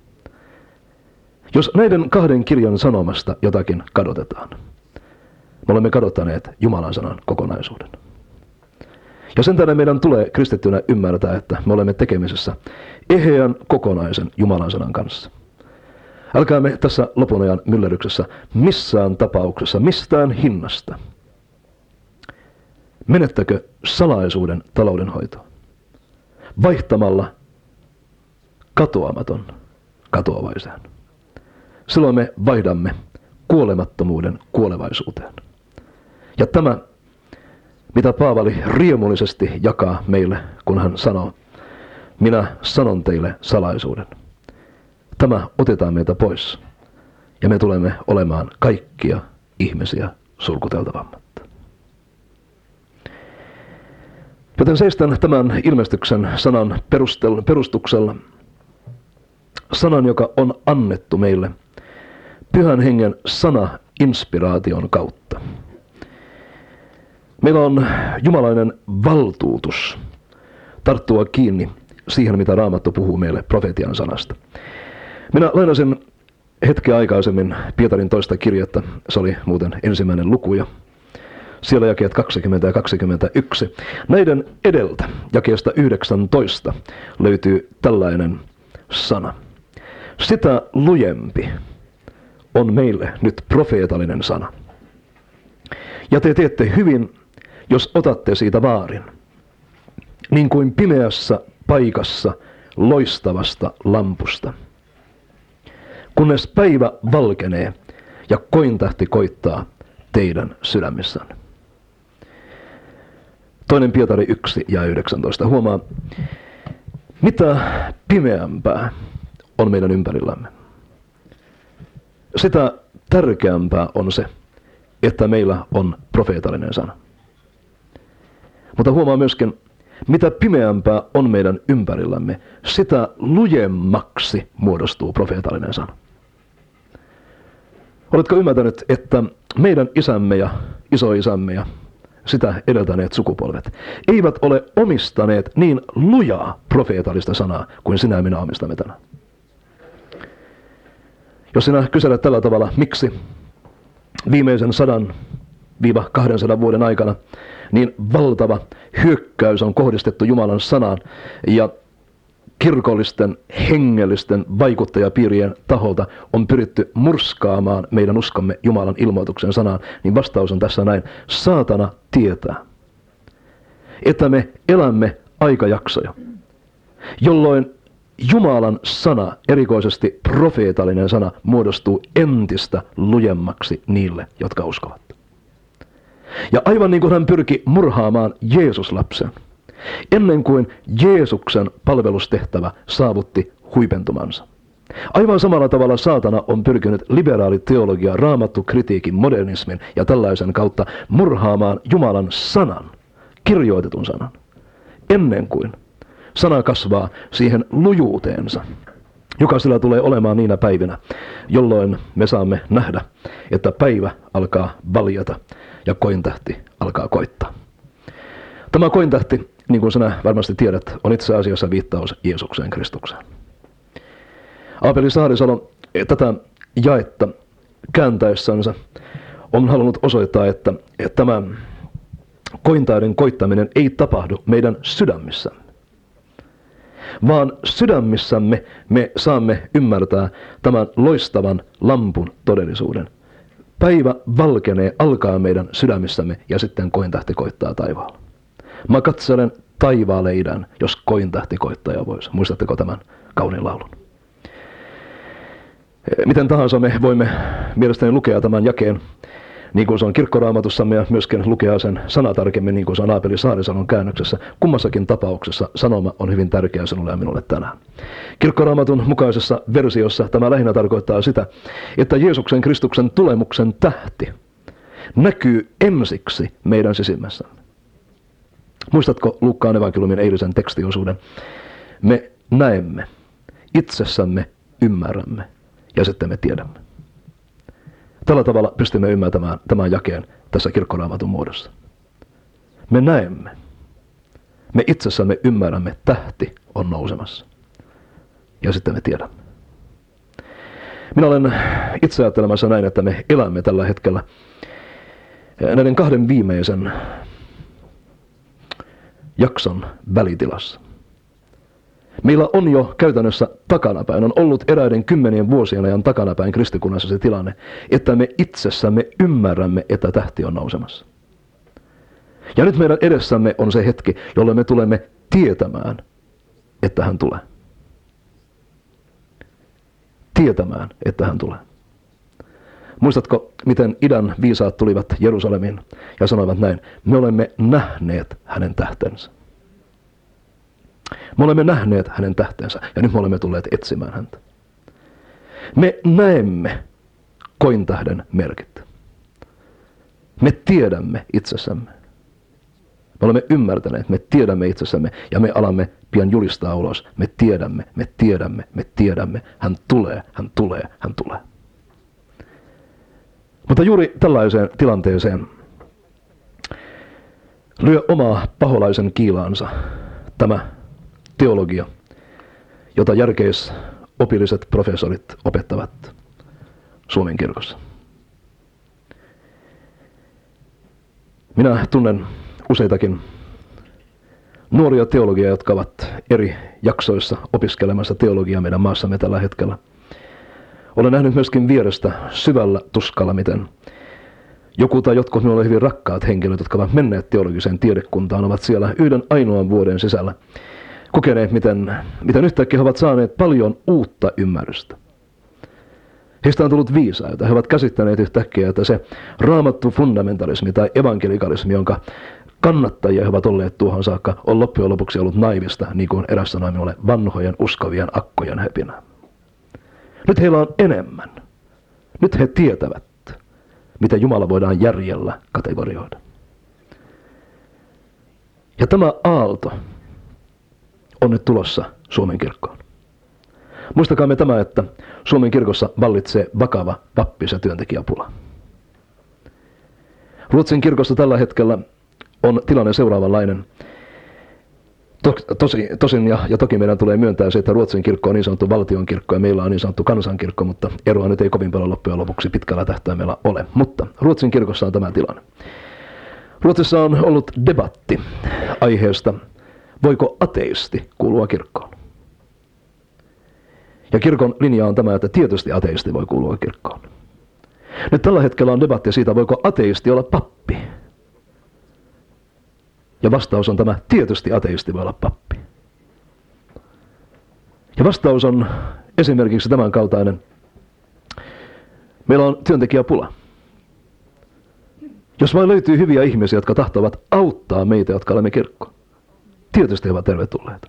Jos näiden kahden kirjan sanomasta jotakin kadotetaan, me olemme kadottaneet Jumalan sanan kokonaisuuden. Ja sen tähden meidän tulee kristittynä ymmärtää, että me olemme tekemisessä eheän kokonaisen Jumalan sanan kanssa. Älkäämme tässä lopun ajan myllerryksessä missään tapauksessa, mistään hinnasta. Menettäkö salaisuuden taloudenhoitoa vaihtamalla katoamaton katoavaiseen. Silloin me vaihdamme kuolemattomuuden kuolevaisuuteen. Ja tämä, mitä Paavali riemullisesti jakaa meille, kun hän sanoo, minä sanon teille salaisuuden. Tämä otetaan meiltä pois, ja me tulemme olemaan kaikkia ihmisiä surkuteltavammat. Joten seistän tämän ilmestyksen sanan perustuksella, sanan, joka on annettu meille, Pyhän Hengen sana inspiraation kautta. Meillä on jumalainen valtuutus tarttua kiinni siihen, mitä Raamattu puhuu meille profetian sanasta. Minä lainasin hetki aikaisemmin Pietarin toista kirjettä, se oli muuten ensimmäinen luku, ja siellä jakeet kaksikymmentä ja kaksikymmentäyksi. Näiden edeltä, jakeesta yhdeksäntoista, löytyy tällainen sana. Sitä lujempi on meille nyt profeetallinen sana. Ja te teette hyvin, jos otatte siitä vaarin, niin kuin pimeässä paikassa loistavasta lampusta, kunnes päivä valkenee ja kointähti koittaa teidän sydämissänne. Toinen Pietari yksi ja yhdeksäntoista. Huomaa, mitä pimeämpää on meidän ympärillämme. Sitä tärkeämpää on se, että meillä on profeetallinen sana. Mutta huomaa myöskin, mitä pimeämpää on meidän ympärillämme, sitä lujemmaksi muodostuu profeetallinen sana. Oletko ymmärtänyt, että meidän isämme ja isoisämme ja sitä edeltäneet sukupolvet eivät ole omistaneet niin lujaa profeetallista sanaa kuin sinä ja minä omistamme tänään? Jos sinä kyselet tällä tavalla, miksi viimeisen sadan viiva kahdensadan vuoden aikana niin valtava hyökkäys on kohdistettu Jumalan sanaan ja kirkollisten, hengellisten vaikuttajapiirien taholta on pyritty murskaamaan meidän uskomme Jumalan ilmoituksen sanaan, niin vastaus on tässä näin. Saatana tietää, että me elämme aikajaksoja, jolloin Jumalan sana, erikoisesti profeetallinen sana, muodostuu entistä lujemmaksi niille, jotka uskovat. Ja aivan niin kuin hän pyrki murhaamaan Jeesus-lapsen, ennen kuin Jeesuksen palvelustehtävä saavutti huipentumansa. Aivan samalla tavalla saatana on pyrkinyt liberaaliteologia, raamattu, kritiikin, modernismin ja tällaisen kautta murhaamaan Jumalan sanan, kirjoitetun sanan, ennen kuin sana kasvaa siihen lujuuteensa, joka sillä tulee olemaan niinä päivinä, jolloin me saamme nähdä, että päivä alkaa valjata ja kointähti alkaa koittaa. Tämä kointähti, niin kuin sinä varmasti tiedät, on itse asiassa viittaus Jeesukseen Kristukseen. Aapeli Saarisalo tätä jaetta kääntäessänsä on halunnut osoittaa, että tämä kointähden koittaminen ei tapahdu meidän sydämissämme, vaan sydämissämme me saamme ymmärtää tämän loistavan lampun todellisuuden. Päivä valkenee, alkaa meidän sydämissämme ja sitten kointähti koittaa taivaalla. Mä katselen taivaalle idän, jos kointähti koittaa ja voisi. Muistatteko tämän kauniin laulun? Miten tahansa me voimme mielestäni lukea tämän jakeen, niin kuin se on kirkkoraamatussamme, ja myöskin lukea sen sanatarkemmin, niin kuin se on Aapeli Saarisalon käännöksessä. Kummassakin tapauksessa sanoma on hyvin tärkeä sinulle ja minulle tänään. Kirkkoraamatun mukaisessa versiossa tämä lähinnä tarkoittaa sitä, että Jeesuksen Kristuksen tulemuksen tähti näkyy ensiksi meidän sisimmässämme. Muistatko Luukkaan evankeliumin eilisen tekstiosuuden? Me näemme, itsessämme ymmärrämme ja sitten me tiedämme. Tällä tavalla pystymme ymmärtämään tämän jakeen tässä kirkkoraamatun muodossa. Me näemme, me itsessämme ymmärrämme, tähti on nousemassa ja sitten me tiedämme. Minä olen itse ajattelemassa näin, että me elämme tällä hetkellä näiden kahden viimeisen jakson välitilassa. Meillä on jo käytännössä takanapäin, on ollut eräiden kymmenien vuosien ajan takanapäin kristikunnassa se tilanne, että me itsessämme ymmärrämme, että tähti on nousemassa. Ja nyt meidän edessämme on se hetki, jolloin me tulemme tietämään, että hän tulee. Tietämään, että hän tulee. Muistatko, miten idän viisaat tulivat Jerusalemiin ja sanoivat näin, me olemme nähneet hänen tähtensä. Me olemme nähneet hänen tähtensä ja nyt me olemme tulleet etsimään häntä. Me näemme kointähden merkit. Me tiedämme itsessämme. Me olemme ymmärtäneet, me tiedämme itsessämme ja me alamme pian julistaa ulos. Me tiedämme, me tiedämme, me tiedämme. Hän tulee, hän tulee, hän tulee. Mutta juuri tällaiseen tilanteeseen lyö omaa paholaisen kiilaansa tämä teologia, jota järkeis opilliset professorit opettavat Suomen kirkossa. Minä tunnen useitakin nuoria teologia, jotka ovat eri jaksoissa opiskelemassa teologiaa meidän maassamme tällä hetkellä. Olen nähnyt myöskin vierestä syvällä tuskalla, miten joku tai jotkut minulle hyvin rakkaat henkilöt, jotka ovat menneet teologiseen tiedekuntaan, ovat siellä yhden ainoan vuoden sisällä kokeneet, miten, miten yhtäkkiä he ovat saaneet paljon uutta ymmärrystä. Heistä on tullut viisaita. He ovat käsittäneet yhtäkkiä, että se raamattu fundamentalismi tai evankelikalismi, jonka kannattajia he ovat olleet tuohon saakka, on loppujen lopuksi ollut naivista, niin kuin eräs sanoi minulle, vanhojen uskovien akkojen höpinä. Nyt heillä on enemmän. Nyt he tietävät, miten Jumala voidaan järjellä kategorioida. Ja tämä aalto on nyt tulossa Suomen kirkkoon. Muistakaamme tämä, että Suomen kirkossa vallitsee vakava pappis- ja työntekijäpula. Ruotsin kirkossa tällä hetkellä on tilanne seuraavanlainen. Tosi, tosin ja, ja toki meidän tulee myöntää se, että Ruotsin kirkko on niin sanottu valtion kirkko ja meillä on niin sanottu kansankirkko, mutta eroa nyt ei kovin paljon loppujen lopuksi pitkällä tähtäimellä ole. Mutta Ruotsin kirkossa on tämä tilanne. Ruotsissa on ollut debatti aiheesta, voiko ateisti kuulua kirkkoon. Ja kirkon linja on tämä, että tietysti ateisti voi kuulua kirkkoon. Nyt tällä hetkellä on debatti siitä, voiko ateisti olla pappi. Ja vastaus on tämä, tietysti ateisti voi olla pappi. Ja vastaus on esimerkiksi tämän kaltainen. Meillä on työntekijäpula. Jos vain löytyy hyviä ihmisiä, jotka tahtovat auttaa meitä, jotka olemme kirkko, tietysti he ovat tervetulleita.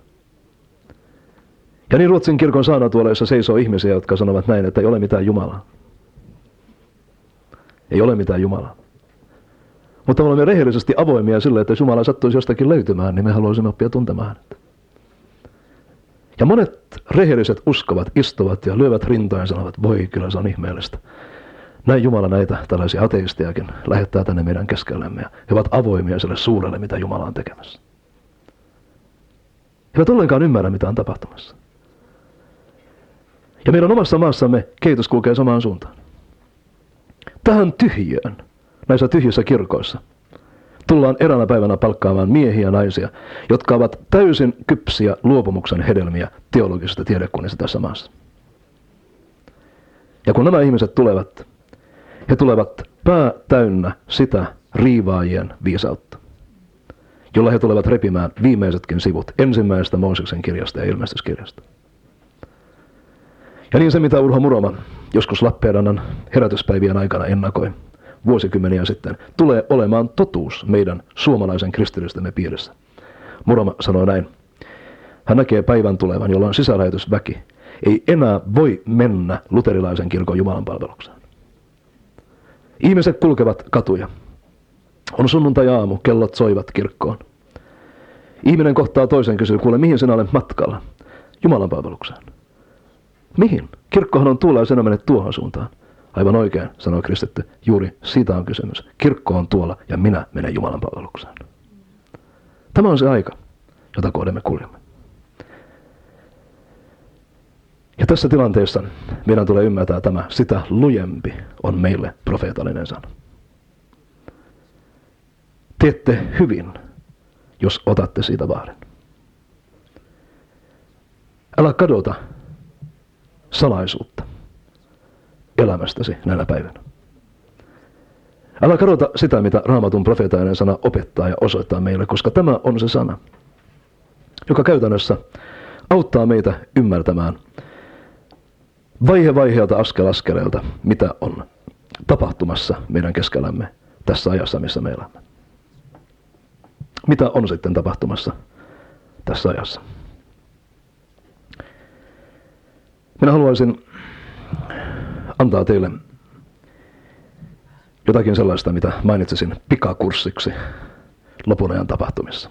Ja niin Ruotsin kirkon saarnatuoleissa seisoo ihmisiä, jotka sanovat näin, että ei ole mitään Jumalaa. Ei ole mitään Jumalaa. Mutta me olemme rehellisesti avoimia sille, että jos Jumala sattuisi jostakin löytymään, niin me haluaisimme oppia tuntemaan häntä. Ja monet rehelliset uskovat, istuvat ja lyövät rintaan ja sanovat, voi kyllä se on ihmeellistä. Näin Jumala näitä tällaisia ateistejakin lähettää tänne meidän keskellemme ja he ovat avoimia sille suurelle, mitä Jumala on tekemässä. He eivät ollenkaan ymmärrä, mitä on tapahtumassa. Ja meidän omassa maassamme kehitys kulkee samaan suuntaan. Tähän tyhjöön, näissä tyhjissä kirkoissa, tullaan eräänä päivänä palkkaamaan miehiä ja naisia, jotka ovat täysin kypsiä luopumuksen hedelmiä teologisesta tiedekunnista tässä maassa. Ja kun nämä ihmiset tulevat, he tulevat pää täynnä sitä riivaajien viisautta, jolla he tulevat repimään viimeisetkin sivut ensimmäisestä Mooseksen kirjasta ja ilmestyskirjasta. Ja niin se, mitä Urho Muroma joskus Lappeenrannan herätyspäivien aikana ennakoi vuosikymmeniä sitten, tulee olemaan totuus meidän suomalaisen kristillistämme piirissä. Muroma sanoi näin. Hän näkee päivän tulevan, jolloin sisälähetysväki ei enää voi mennä luterilaisen kirkon jumalanpalvelukseen. Ihmiset kulkevat katuja. On sunnuntai-aamu, kellot soivat kirkkoon. Ihminen kohtaa toisen, kysyy, kuule, mihin sinä olet matkalla? Jumalanpalvelukseen. Mihin? Kirkkohan on tuolla ja sinä menet tuohon suuntaan. Aivan oikein, sanoi kristitty. Juuri siitä on kysymys. Kirkko on tuolla ja minä menen jumalanpalvelukseen. Tämä on se aika, jota kohden me kuljemme. Ja tässä tilanteessa meidän tulee ymmärtää tämä, sitä lujempi on meille profeetallinen sana. Teette hyvin, jos otatte siitä vaarin. Älä kadota salaisuutta elämästäsi näinä päivinä. Älä kadota sitä, mitä Raamatun profeetainen sana opettaa ja osoittaa meille, koska tämä on se sana, joka käytännössä auttaa meitä ymmärtämään vaihe vaiheelta, askel askeleelta, mitä on tapahtumassa meidän keskellämme tässä ajassa, missä me elämme. Mitä on sitten tapahtumassa tässä ajassa? Minä haluaisin antaa teille jotakin sellaista, mitä mainitsisin pikakurssiksi lopun ajan tapahtumissa.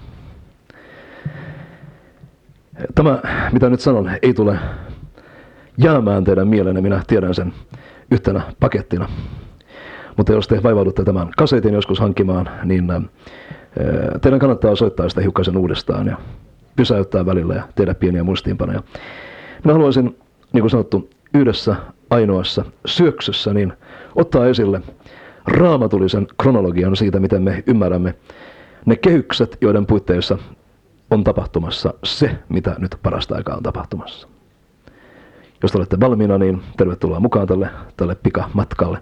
Tämä, mitä nyt sanon, ei tule jäämään teidän mielenne, minä tiedän sen yhtenä pakettina. Mutta jos te vaivaudutte tämän kasetin joskus hankkimaan, niin ää, teidän kannattaa soittaa sitä hiukkasen uudestaan ja pysäyttää välillä ja tehdä pieniä muistiinpanoja. Minä haluaisin, niin kuin sanottu, yhdessä ainoassa syöksyssä niin ottaa esille raamatullisen kronologian siitä, miten me ymmärrämme ne kehykset, joiden puitteissa on tapahtumassa se, mitä nyt parasta aikaa on tapahtumassa. Jos olette valmiina, niin tervetuloa mukaan tälle, tälle pikamatkalle.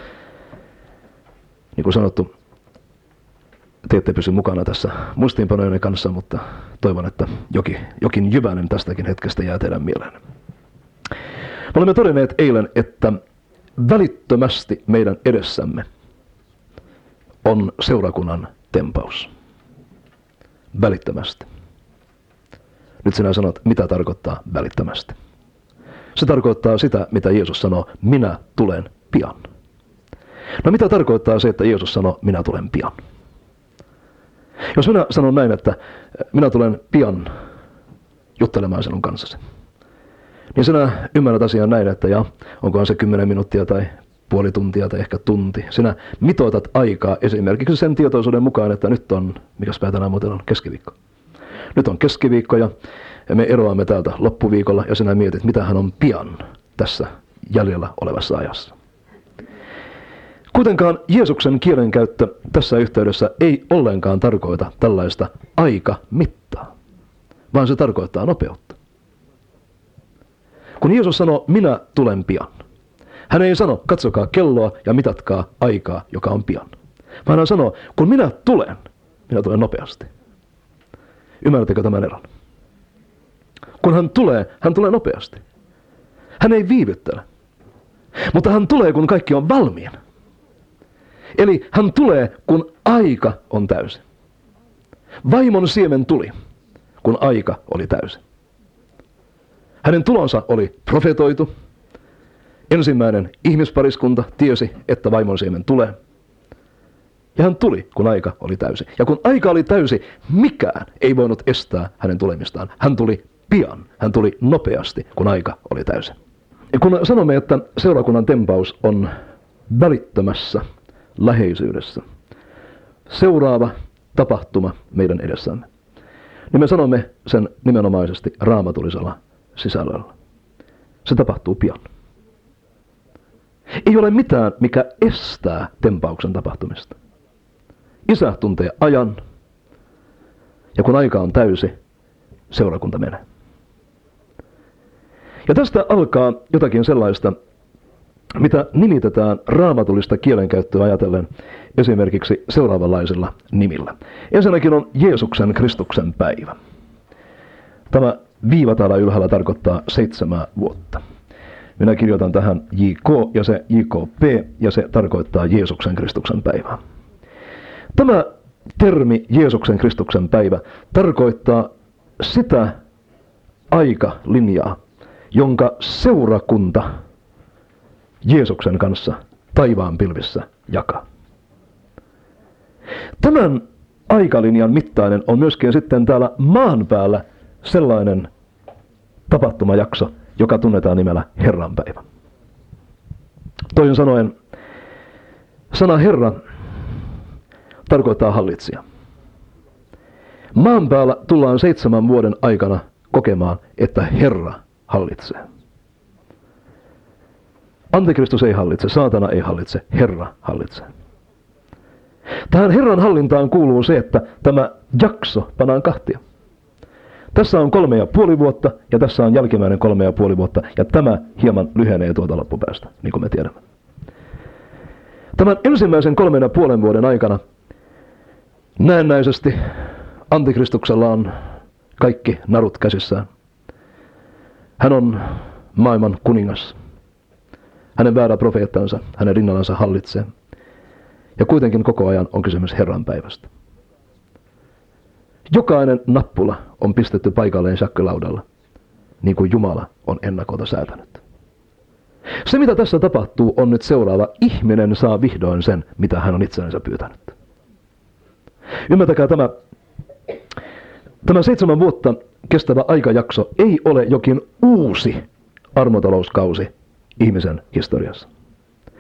Niin kuin sanottu, te ette pysy mukana tässä muistiinpanojen kanssa, mutta toivon, että jokin, jokin jyvänen tästäkin hetkestä jää teidän mieleen. Me olemme todenneet eilen, että välittömästi meidän edessämme on seurakunnan tempaus. Välittömästi. Nyt sinä sanot, mitä tarkoittaa välittömästi. Se tarkoittaa sitä, mitä Jeesus sanoo, minä tulen pian. No mitä tarkoittaa se, että Jeesus sanoo, minä tulen pian? Jos minä sanon näin, että minä tulen pian juttelemaan sinun kanssasi, niin sinä ymmärrät asian näin, että ja onkohan se kymmenen minuuttia tai puoli tuntia tai ehkä tunti. Sinä mitoitat aikaa esimerkiksi sen tietoisuuden mukaan, että nyt on, mikäs päivä tänään muuten on, keskiviikko. Nyt on keskiviikko ja me eroamme täältä loppuviikolla ja sinä mietit, mitä hän on pian tässä jäljellä olevassa ajassa. Kuitenkaan Jeesuksen kielenkäyttö tässä yhteydessä ei ollenkaan tarkoita tällaista aikamittaa, vaan se tarkoittaa nopeutta. Kun Jeesus sanoo, minä tulen pian, hän ei sano, katsokaa kelloa ja mitatkaa aikaa, joka on pian. Vaan hän sanoo, kun minä tulen, minä tulen nopeasti. Ymmärrättekö tämän eron? Kun hän tulee, hän tulee nopeasti. Hän ei viivyttele. Mutta hän tulee, kun kaikki on valmiina. Eli hän tulee, kun aika on täysi. Vaimon siemen tuli, kun aika oli täysi. Hänen tulonsa oli profetoitu. Ensimmäinen ihmispariskunta tiesi, että vaimon siemen tulee. Ja hän tuli, kun aika oli täysi. Ja kun aika oli täysi, mikään ei voinut estää hänen tulemistaan. Hän tuli pian. Hän tuli nopeasti, kun aika oli täysi. Ja kun sanomme, että seurakunnan tempaus on välittömässä läheisyydessä, seuraava tapahtuma meidän edessämme, niin me sanomme sen nimenomaisesti raamatullisella sisällöllä. Se tapahtuu pian. Ei ole mitään, mikä estää tempauksen tapahtumista. Isä tuntee ajan, ja kun aika on täysi, seurakunta menee. Ja tästä alkaa jotakin sellaista, mitä nimitetään raamatullista kielenkäyttöä ajatellen esimerkiksi seuraavanlaisilla nimillä. Ensinnäkin on Jeesuksen Kristuksen päivä. Tämä viiva täällä ylhäällä tarkoittaa seitsemää vuotta. Minä kirjoitan tähän J K ja se J K P ja se tarkoittaa Jeesuksen Kristuksen päivää. Tämä termi Jeesuksen Kristuksen päivä tarkoittaa sitä aikalinjaa, jonka seurakunta Jeesuksen kanssa taivaan pilvissä jakaa. Tämän aikalinjan mittainen on myöskin sitten täällä maan päällä sellainen tapahtumajakso, joka tunnetaan nimellä Herran päivä. Toisin sanoen, sana Herra tarkoittaa hallitsija. Maan päällä tullaan seitsemän vuoden aikana kokemaan, että Herra hallitsee. Antikristus ei hallitse, saatana ei hallitse, Herra hallitsee. Tähän Herran hallintaan kuuluu se, että tämä jakso pannaan kahtia. Tässä on kolme ja puoli vuotta ja tässä on jälkimmäinen kolme ja puoli vuotta ja tämä hieman lyhenee tuolta loppupäästä, niin kuin me tiedämme. Tämän ensimmäisen kolmen ja puolen vuoden aikana näennäisesti Antikristuksella on kaikki narut käsissään. Hän on maailman kuningas. Hänen väärä profeettansa, hänen rinnallansa hallitsee. Ja kuitenkin koko ajan on kysymys Herran päivästä. Jokainen nappula on pistetty paikalleen sähkölaudalla, niin kuin Jumala on ennakolta säätänyt. Se, mitä tässä tapahtuu, on nyt seuraava. Ihminen saa vihdoin sen, mitä hän on itsensä pyytänyt. Ymmärtäkää tämä. Tämä seitsemän vuotta kestävä aikajakso ei ole jokin uusi armotalouskausi ihmisen historiassa.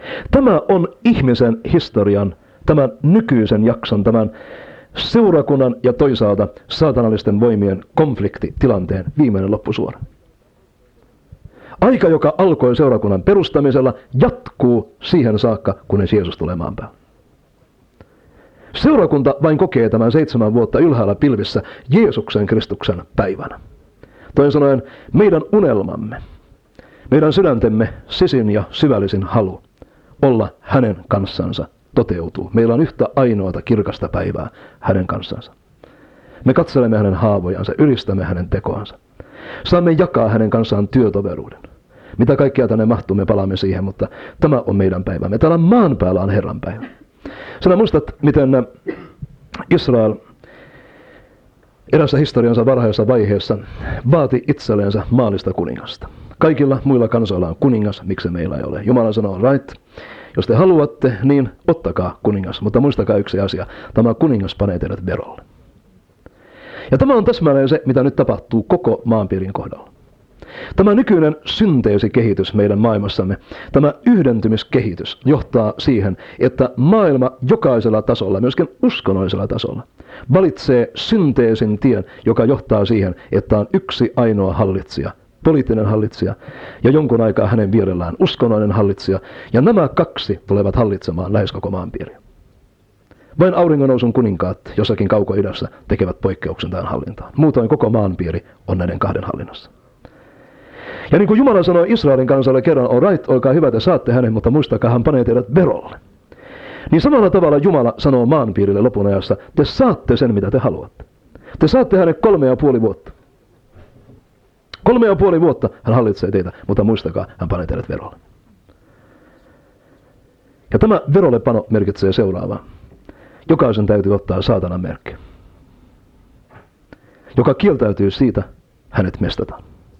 Tämä on ihmisen historian, tämän nykyisen jakson, tämän seurakunnan ja toisaalta saatanallisten voimien konfliktitilanteen viimeinen loppusuora. Aika, joka alkoi seurakunnan perustamisella, jatkuu siihen saakka, kunnes Jeesus tulee maan päälle. Seurakunta vain kokee tämän seitsemän vuotta ylhäällä pilvissä Jeesuksen Kristuksen päivänä. Toisin sanoen meidän unelmamme, meidän sydäntemme sisin ja syvällisin halu olla hänen kanssansa toteutuu. Meillä on yhtä ainoata kirkasta päivää hänen kanssansa. Me katselemme hänen haavojansa, ylistämme hänen tekoansa. Saamme jakaa hänen kanssaan työtoveruuden. Mitä kaikkea tänne mahtuu, me palaamme siihen, mutta tämä on meidän päivämme. Täällä maan päällä on Herran päivä. Sinä muistat, miten Israel erässä historiansa varhaisessa vaiheessa vaati itselleensä maallista kuningasta. Kaikilla muilla kansoilla on kuningas, miksi meillä ei ole. Jumala sanoo, right, jos te haluatte, niin ottakaa kuningas. Mutta muistakaa yksi asia, tämä kuningas panee teidät verolle. Ja tämä on täsmälleen se, mitä nyt tapahtuu koko maanpiirin kohdalla. Tämä nykyinen synteesikehitys meidän maailmassamme, tämä yhdentymiskehitys johtaa siihen, että maailma jokaisella tasolla, myöskin uskonnollisella tasolla, valitsee synteesin tien, joka johtaa siihen, että on yksi ainoa hallitsija, poliittinen hallitsija ja jonkun aikaa hänen vierellään uskonnollinen hallitsija, ja nämä kaksi tulevat hallitsemaan lähes koko maanpiiriä. Vain auringonnousun kuninkaat jossakin kaukoidässä tekevät poikkeuksen tähän hallintaan. Muutoin koko maanpiiri on näiden kahden hallinnassa. Ja niin kuin Jumala sanoi Israelin kansalle kerran, all right, olkaa hyvä, te saatte hänen, mutta muistakaa, hän panee teidät verolle. Niin samalla tavalla Jumala sanoo maanpiirille lopun ajassa, te saatte sen, mitä te haluatte. Te saatte hänet kolme ja puoli vuotta. Kolme ja puoli vuotta hän hallitsee teitä, mutta muistakaa, hän panee teidät verolle. Ja tämä verollepano merkitsee seuraavaa. Jokaisen täytyy ottaa saatanan merkki. Joka kieltäytyy siitä, hänet mestataan.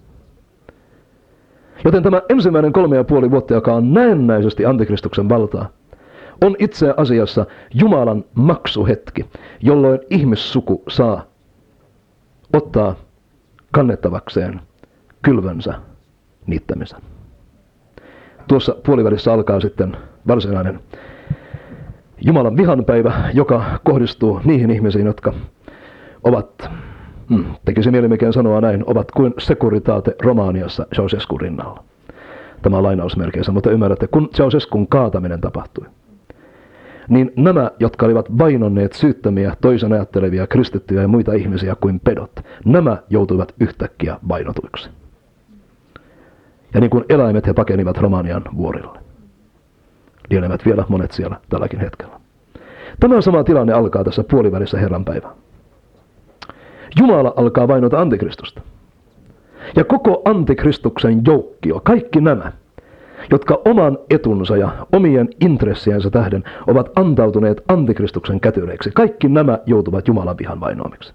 Joten tämä ensimmäinen kolme ja puoli vuotta, joka on näennäisesti antikristuksen valtaa, on itse asiassa Jumalan maksuhetki, jolloin ihmissuku saa ottaa kannettavakseen kylvänsä niittämisen. Tuossa puolivälissä alkaa sitten varsinainen Jumalan vihanpäivä, joka kohdistuu niihin ihmisiin, jotka ovat, hmm, tekisi mieli mikään sanoa näin, ovat kuin Securitate Romaniassa Ceausescun rinnalla. Tämä on lainausmerkeissä, mutta ymmärrätte, kun Ceausescun kaataminen tapahtui, niin nämä, jotka olivat vainonneet syyttömiä, toisen ajattelevia, kristittyjä ja muita ihmisiä kuin pedot, nämä joutuivat yhtäkkiä vainotuiksi. Ja niin kuin eläimet he pakenivat Romanian vuorille. Lienevät vielä monet siellä tälläkin hetkellä. Tämä sama tilanne alkaa tässä puolivälissä Herran päivää. Jumala alkaa vainota antikristusta. Ja koko antikristuksen joukkio, kaikki nämä, jotka oman etunsa ja omien intressiensä tähden ovat antautuneet antikristuksen kätyreiksi, kaikki nämä joutuvat Jumalan vihan vainoamiksi.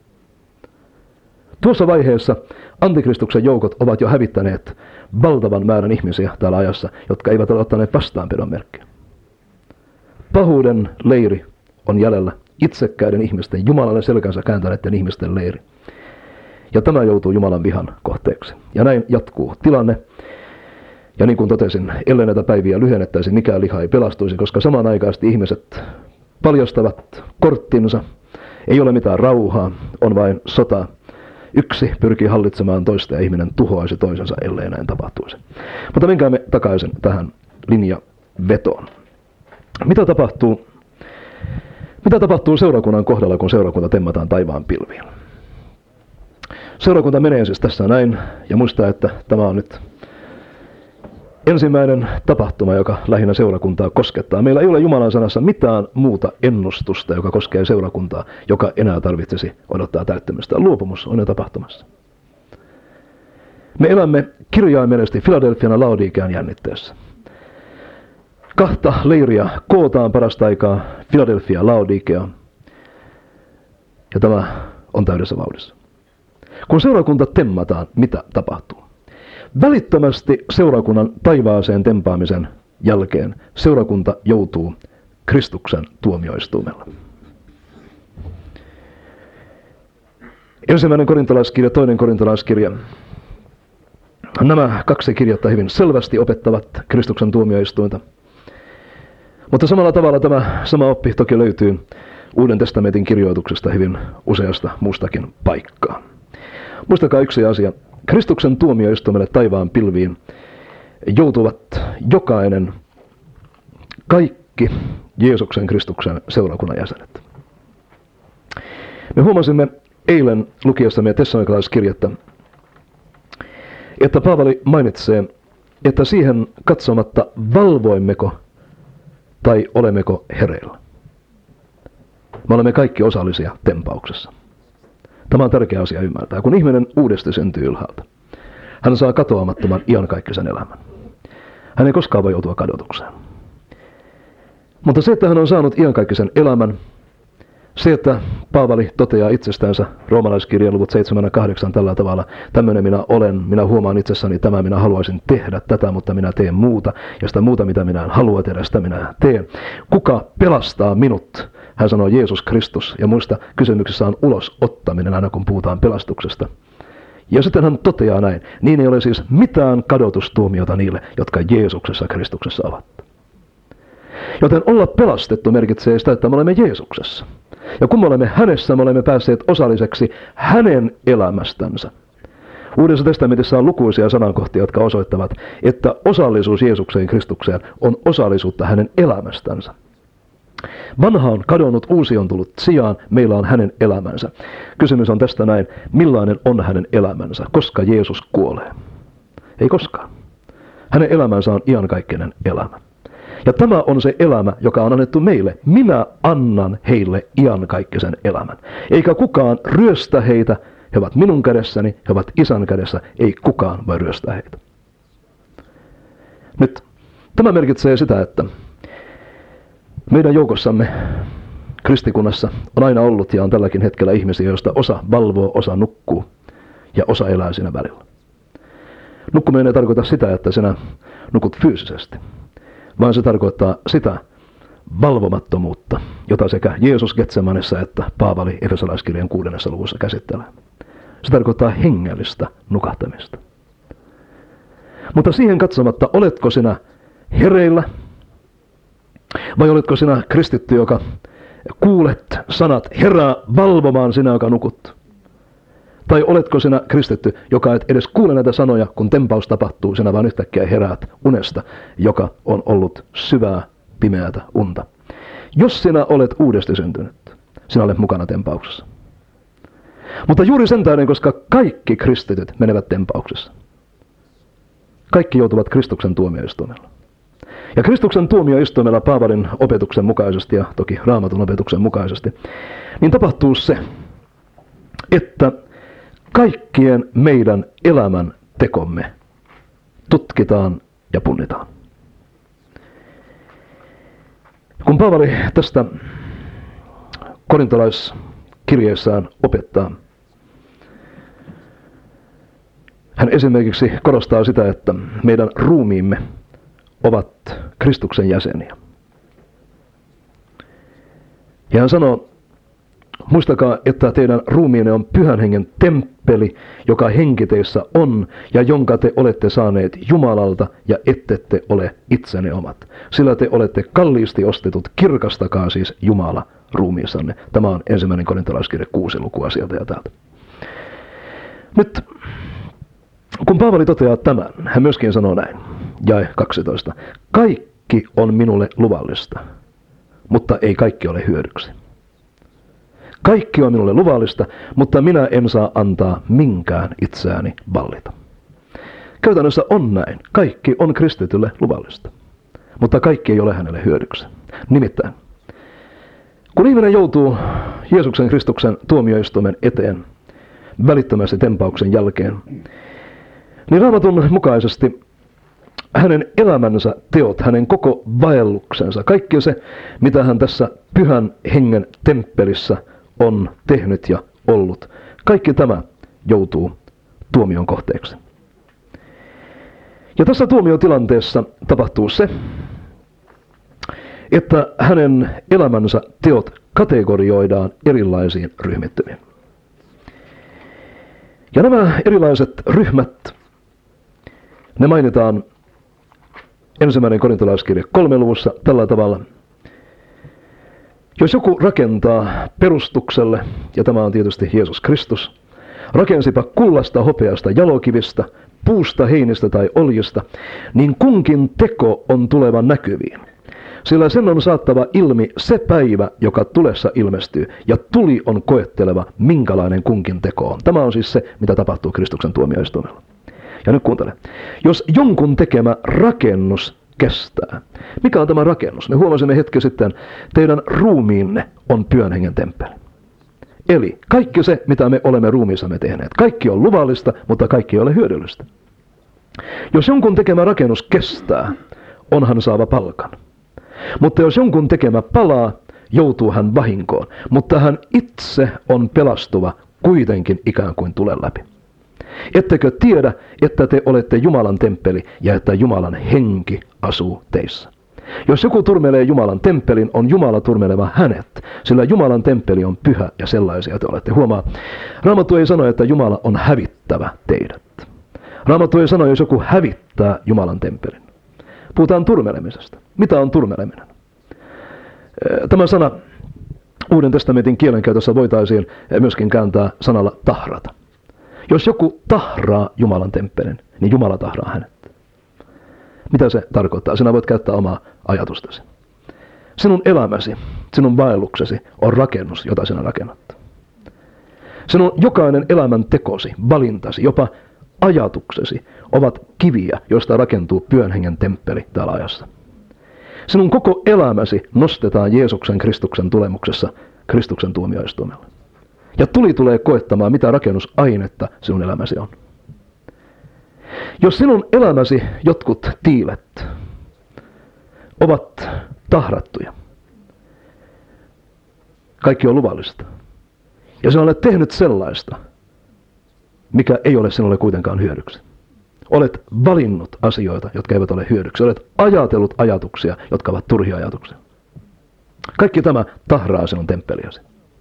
Tuossa vaiheessa antikristuksen joukot ovat jo hävittäneet valtavan määrän ihmisiä täällä ajassa, jotka eivät ole ottaneet vastaan pedon merkkiä. Pahuuden leiri on jäljellä, itsekkäiden ihmisten, Jumalalle selkänsä kääntäneiden ihmisten leiri. Ja tämä joutuu Jumalan vihan kohteeksi. Ja näin jatkuu tilanne. Ja niin kuin totesin, ellei näitä päiviä lyhennettäisiin, mikään liha ei pelastuisi, koska samanaikaisesti ihmiset paljastavat korttinsa. Ei ole mitään rauhaa, on vain sota. Yksi pyrkii hallitsemaan toista ja ihminen tuhoaisi toisensa, ellei näin tapahtuisi. Mutta menkäämme takaisin tähän linjavetoon. Mitä tapahtuu, mitä tapahtuu seurakunnan kohdalla, kun seurakunta temmataan taivaan pilviin? Seurakunta menee siis tässä näin, ja muistaa, että tämä on nyt ensimmäinen tapahtuma, joka lähinnä seurakuntaa koskettaa. Meillä ei ole Jumalan sanassa mitään muuta ennustusta, joka koskee seurakuntaa, joka enää tarvitsisi odottaa täyttämistä. Luopumus on jo tapahtumassa. Me elämme kirjaimellisesti Filadelfian ja Laodikean jännitteessä. Kahta leiriä kootaan parasta aikaa, Filadelfia ja Laodikea, ja tämä on täydessä vauhdissa. Kun seurakunta temmataan, mitä tapahtuu? Välittömästi seurakunnan taivaaseen tempaamisen jälkeen seurakunta joutuu Kristuksen tuomioistuimella. Ensimmäinen korintolaiskirja, toinen korintolaiskirja. Nämä kaksi kirjettä hyvin selvästi opettavat Kristuksen tuomioistuinta. Mutta samalla tavalla tämä sama oppi toki löytyy Uuden testamentin kirjoituksesta hyvin useasta muustakin paikkaa. Muistakaa yksi asia. Kristuksen tuomioistuimelle taivaan pilviin joutuvat jokainen, kaikki Jeesuksen Kristuksen seurakunnan jäsenet. Me huomasimme eilen lukiessamme Tessalonikalaiskirjettä, että Paavali mainitsee, että siihen katsomatta valvoimmeko tai olemmeko hereillä. Me olemme kaikki osallisia tempauksessa. Tämä on tärkeä asia ymmärtää. Kun ihminen uudesti syntyy ylhäältä, hän saa katoamattoman iankaikkisen elämän. Hän ei koskaan voi joutua kadotukseen. Mutta se, että hän on saanut iankaikkisen elämän, se, että Paavali toteaa itsestänsä roomalaiskirjan luvut seitsemän ja kahdeksan tällä tavalla, tämmöinen minä olen, minä huomaan itsessäni tämä, minä haluaisin tehdä tätä, mutta minä teen muuta, ja sitä muuta, mitä minä en halua tehdä, sitä minä teen. Kuka pelastaa minut? Hän sanoo Jeesus Kristus, ja muista kysymyksessä on ulosottaminen aina kun puhutaan pelastuksesta. Ja sitten hän toteaa näin, niin ei ole siis mitään kadotustuomiota niille, jotka Jeesuksessa Kristuksessa ovat. Joten olla pelastettu merkitsee sitä, että me olemme Jeesuksessa. Ja kun me olemme hänessä, me olemme päässeet osalliseksi hänen elämästänsä. Uudessa testamentissa on lukuisia sanankohtia, jotka osoittavat, että osallisuus Jeesukseen Kristukseen on osallisuutta hänen elämästänsä. Vanha on kadonnut, uusi on tullut sijaan, meillä on hänen elämänsä. Kysymys on tästä näin, millainen on hänen elämänsä, koska Jeesus kuolee? Ei koskaan. Hänen elämänsä on iankaikkinen elämä. Ja tämä on se elämä, joka on annettu meille. Minä annan heille iankaikkisen elämän. Eikä kukaan ryöstä heitä. He ovat minun kädessäni, he ovat Isän kädessä. Ei kukaan voi ryöstää heitä. Nyt tämä merkitsee sitä, että meidän joukossamme kristikunnassa on aina ollut ja on tälläkin hetkellä ihmisiä, joista osa valvoo, osa nukkuu ja osa elää siinä välillä. Nukkuminen ei tarkoita sitä, että sinä nukut fyysisesti, vaan se tarkoittaa sitä valvomattomuutta, jota sekä Jeesus Getsemanessa että Paavali Efesolaiskirjan kuudennessa luvussa käsittelee. Se tarkoittaa hengellistä nukahtamista. Mutta siihen katsomatta, oletko sinä hereillä vai oletko sinä kristitty, joka kuulet sanat, herää valvomaan sinä, joka nukut? Tai oletko sinä kristitty, joka et edes kuule näitä sanoja, kun tempaus tapahtuu, sinä vaan yhtäkkiä heräät unesta, joka on ollut syvää, pimeätä unta. Jos sinä olet uudesti syntynyt, sinä olet mukana tempauksessa. Mutta juuri sen tähden, koska kaikki kristityt menevät tempauksessa. Kaikki joutuvat Kristuksen tuomioistuimella. Ja Kristuksen tuomioistuimella Paavalin opetuksen mukaisesti ja toki Raamatun opetuksen mukaisesti, niin tapahtuu se, että kaikkien meidän elämän tekomme tutkitaan ja punnitaan. Kun Paavali tästä korintolaiskirjeessään opettaa, hän esimerkiksi korostaa sitä, että meidän ruumiimme ovat Kristuksen jäseniä. Ja hän sanoo, muistakaa, että teidän ruumiinne on Pyhän Hengen temppeli, joka henki teissä on, ja jonka te olette saaneet Jumalalta, ja ette te ole itsenne omat. Sillä te olette kalliisti ostetut, kirkastakaa siis Jumala ruumiissanne. Tämä on ensimmäinen korintolaiskirje kuusi lukua sieltä ja täältä. Nyt, kun Paavali toteaa tämän, hän myöskin sanoo näin, jae kaksitoista. Kaikki on minulle luvallista, mutta ei kaikki ole hyödyksi. Kaikki on minulle luvallista, mutta minä en saa antaa minkään itseäni vallita. Käytännössä on näin. Kaikki on kristitylle luvallista, mutta kaikki ei ole hänelle hyödyksi. Nimittäin, kun ihminen joutuu Jeesuksen Kristuksen tuomioistuimen eteen välittömästi tempauksen jälkeen, niin Raamatun mukaisesti hänen elämänsä teot, hänen koko vaelluksensa, kaikki se, mitä hän tässä Pyhän Hengen temppelissä on tehnyt ja ollut, kaikki tämä joutuu tuomion kohteeksi. Ja tässä tuomiotilanteessa tapahtuu se, että hänen elämänsä teot kategorioidaan erilaisiin ryhmittymiin. Ja nämä erilaiset ryhmät, ne mainitaan ensimmäinen korintolaiskirje kolme luvussa tällä tavalla. Jos joku rakentaa perustukselle, ja tämä on tietysti Jeesus Kristus, rakensipa kullasta, hopeasta, jalokivistä, puusta, heinistä tai oljista, niin kunkin teko on tuleva näkyviin. Sillä sen on saattava ilmi se päivä, joka tulessa ilmestyy, ja tuli on koetteleva, minkälainen kunkin teko on. Tämä on siis se, mitä tapahtuu Kristuksen tuomioistuimella. Ja nyt kuuntele. Jos jonkun tekemä rakennus kestää. Mikä on tämä rakennus? Me huomasimme hetki sitten, teidän ruumiinne on Pyhän Hengen temppeli. Eli kaikki se, mitä me olemme ruumiissamme tehneet. Kaikki on luvallista, mutta kaikki ei ole hyödyllistä. Jos jonkun tekemä rakennus kestää, onhan saava palkan. Mutta jos jonkun tekemä palaa, joutuu hän vahinkoon. Mutta hän itse on pelastuva kuitenkin ikään kuin tulen läpi. Ettekö tiedä, että te olette Jumalan temppeli ja että Jumalan henki asuu teissä? Jos joku turmelee Jumalan temppelin, on Jumala turmeleva hänet, sillä Jumalan temppeli on pyhä ja sellaisia te olette. Huomaa, Raamattu ei sano, että Jumala on hävittävä teidät. Raamattu ei sano, jos joku hävittää Jumalan temppelin. Puhutaan turmelemisesta. Mitä on turmeleminen? Tämä sana Uuden testamentin kielenkäytössä voitaisiin myöskin kääntää sanalla tahrata. Jos joku tahraa Jumalan temppelin, niin Jumala tahraa hänet. Mitä se tarkoittaa? Sinä voit käyttää omaa ajatustasi. Sinun elämäsi, sinun vaelluksesi on rakennus, jota sinä rakennat. Sinun jokainen elämän tekosi, valintasi, jopa ajatuksesi ovat kiviä, joista rakentuu Pyhän Hengen temppeli täällä ajassa. Sinun koko elämäsi nostetaan Jeesuksen Kristuksen tulemuksessa Kristuksen tuomioistuimella. Ja tuli tulee koettamaan, mitä rakennusainetta sinun elämäsi on. Jos sinun elämäsi jotkut tiilet ovat tahrattuja, kaikki on luvallista, ja sinä olet tehnyt sellaista, mikä ei ole sinulle kuitenkaan hyödyksi. Olet valinnut asioita, jotka eivät ole hyödyksi. Olet ajatellut ajatuksia, jotka ovat turhia ajatuksia. Kaikki tämä tahraa sinun temppeliäsi.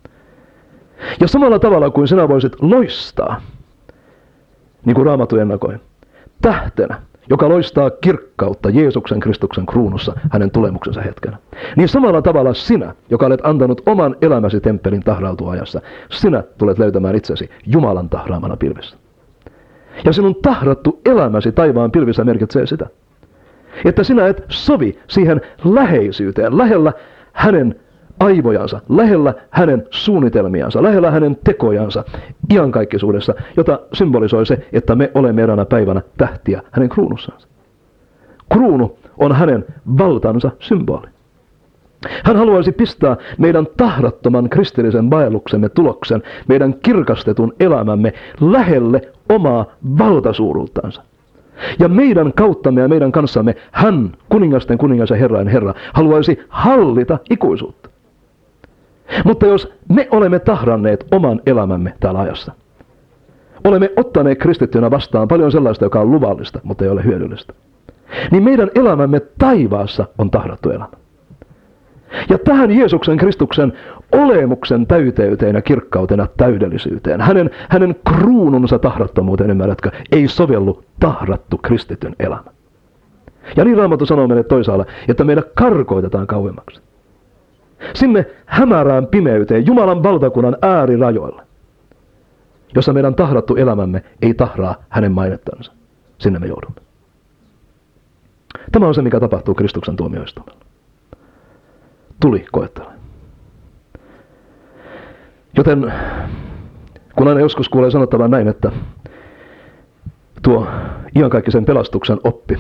Ja samalla tavalla kuin sinä voisit loistaa, niin kuin Raamattu ennakoi, tähtenä, joka loistaa kirkkautta Jeesuksen Kristuksen kruunussa hänen tulemuksensa hetkenä. Niin samalla tavalla sinä, joka olet antanut oman elämäsi temppelin tahrautua ajassa, sinä tulet löytämään itsesi Jumalan tahraamana pilvissä. Ja sinun tahrattu elämäsi taivaan pilvissä merkitsee sitä, että sinä et sovi siihen läheisyyteen, lähellä hänen aivojansa, lähellä hänen suunnitelmiansa, lähellä hänen tekojansa, iankaikkisuudessa, jota symbolisoi se, että me olemme eräänä päivänä tähtiä hänen kruunussansa. Kruunu on hänen valtansa symboli. Hän haluaisi pistää meidän tahrattoman kristillisen vaelluksemme tuloksen, meidän kirkastetun elämämme lähelle omaa valtasuuruuttansa. Ja meidän kauttamme ja meidän kanssamme hän, kuningasten kuningas ja herrain herra, haluaisi hallita ikuisuutta. Mutta jos me olemme tahranneet oman elämämme täällä ajassa, olemme ottaneet kristittynä vastaan paljon sellaista, joka on luvallista, mutta ei ole hyödyllistä, niin meidän elämämme taivaassa on tahrattu elämä. Ja tähän Jeesuksen Kristuksen olemuksen täyteyteen ja kirkkautena täydellisyyteen, hänen, hänen kruununsa tahrattomuuteen, ymmärrätkö, ei sovellu tahrattu kristityn elämä. Ja niin Raamattu sanoo meille toisaalla, että meidät karkoitetaan kauemmaksi. Sinne hämärään pimeyteen, Jumalan valtakunnan äärirajoille, jossa meidän tahrattu elämämme ei tahraa hänen mainettansa. Sinne me joudumme. Tämä on se, mikä tapahtuu Kristuksen tuomioistuimella. Tuli koettele. Joten kun aina joskus kuulee sanottavan näin, että tuo iankaikkisen pelastuksen oppi,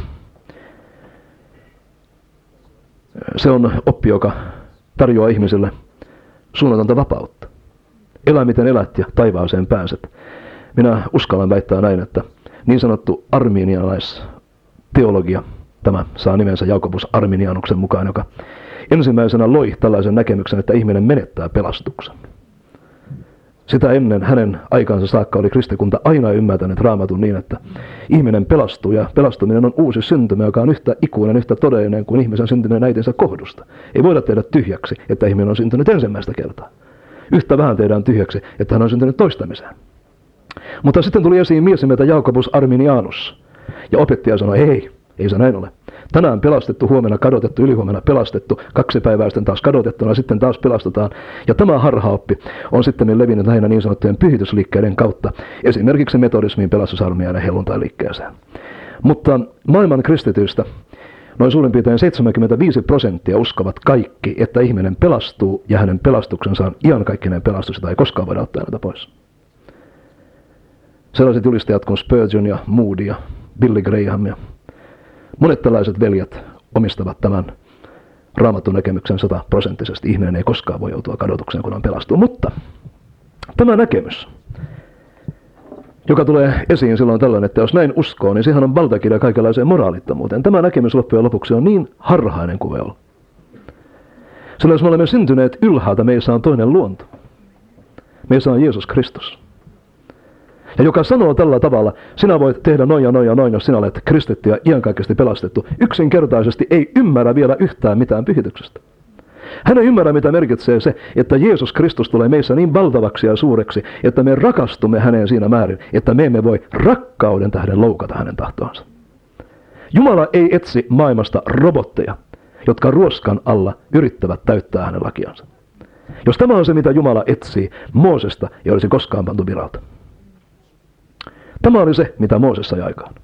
se on oppi, joka tarjoaa ihmisille suunnatonta vapautta. Elä miten elät ja taivaaseen pääset. Minä uskallan väittää näin, että niin sanottu arminialaisteologia, tämä saa nimensä Jakobus Arminianuksen mukaan, joka ensimmäisenä loi tällaisen näkemyksen, että ihminen menettää pelastuksen. Sitä ennen hänen aikansa saakka oli kristikunta aina ymmärtänyt Raamatun niin, että ihminen pelastuu ja pelastuminen on uusi syntymä, joka on yhtä ikuinen, yhtä todellinen kuin ihmisen syntyneen äitinsä kohdusta. Ei voida tehdä tyhjäksi, että ihminen on syntynyt ensimmäistä kertaa. Yhtä vähän tehdään tyhjäksi, että hän on syntynyt toistamiseen. Mutta sitten tuli esiin mies nimeltä Jakobus Arminianus ja opettaja sanoi, ei, ei se näin ole. Tänään pelastettu, huomenna kadotettu, ylihuomenna pelastettu, kaksi päivää sitten taas kadotettuna, sitten taas pelastetaan. Ja tämä harhaoppi on sitten levinnyt lähinnä niin sanottujen pyhitysliikkeiden kautta, esimerkiksi metodismiin, pelastusarmeijan ja helluntailiikkeeseen. Mutta maailman kristityistä noin suurin piirtein seitsemänkymmentäviisi prosenttia uskovat kaikki, että ihminen pelastuu ja hänen pelastuksensa on iankaikkinen pelastus, jota ei koskaan voida ottaa häneltä pois. Sellaiset julistajat kuin Spurgeon ja Moody ja Billy Graham ja monet tällaiset veljet omistavat tämän Raamatun näkemyksen sataprosenttisesti. Ihminen ei koskaan voi joutua kadotukseen, kun on pelastuu. Mutta tämä näkemys, joka tulee esiin silloin tällöin, että jos näin uskoo, niin sehän on valtakirja kaikenlaiseen moraalittomuuteen. Tämä näkemys loppujen lopuksi on niin harhainen kuin voi olla. Sillä jos me olemme syntyneet ylhäältä, meissä on toinen luonto. Meissä on Jeesus Kristus. Ja joka sanoo tällä tavalla, sinä voit tehdä noin ja noin ja noin, jos sinä olet kristitty ja iankaikkisesti pelastettu, yksinkertaisesti ei ymmärrä vielä yhtään mitään pyhityksestä. Hän ei ymmärrä, mitä merkitsee se, että Jeesus Kristus tulee meissä niin valtavaksi ja suureksi, että me rakastumme häneen siinä määrin, että me emme voi rakkauden tähden loukata hänen tahtoansa. Jumala ei etsi maailmasta robotteja, jotka ruoskan alla yrittävät täyttää hänen lakiansa. Jos tämä on se, mitä Jumala etsii, Moosesta ei olisi koskaan pantu viralta. Tämä oli se, mitä Mooses sai aikaan.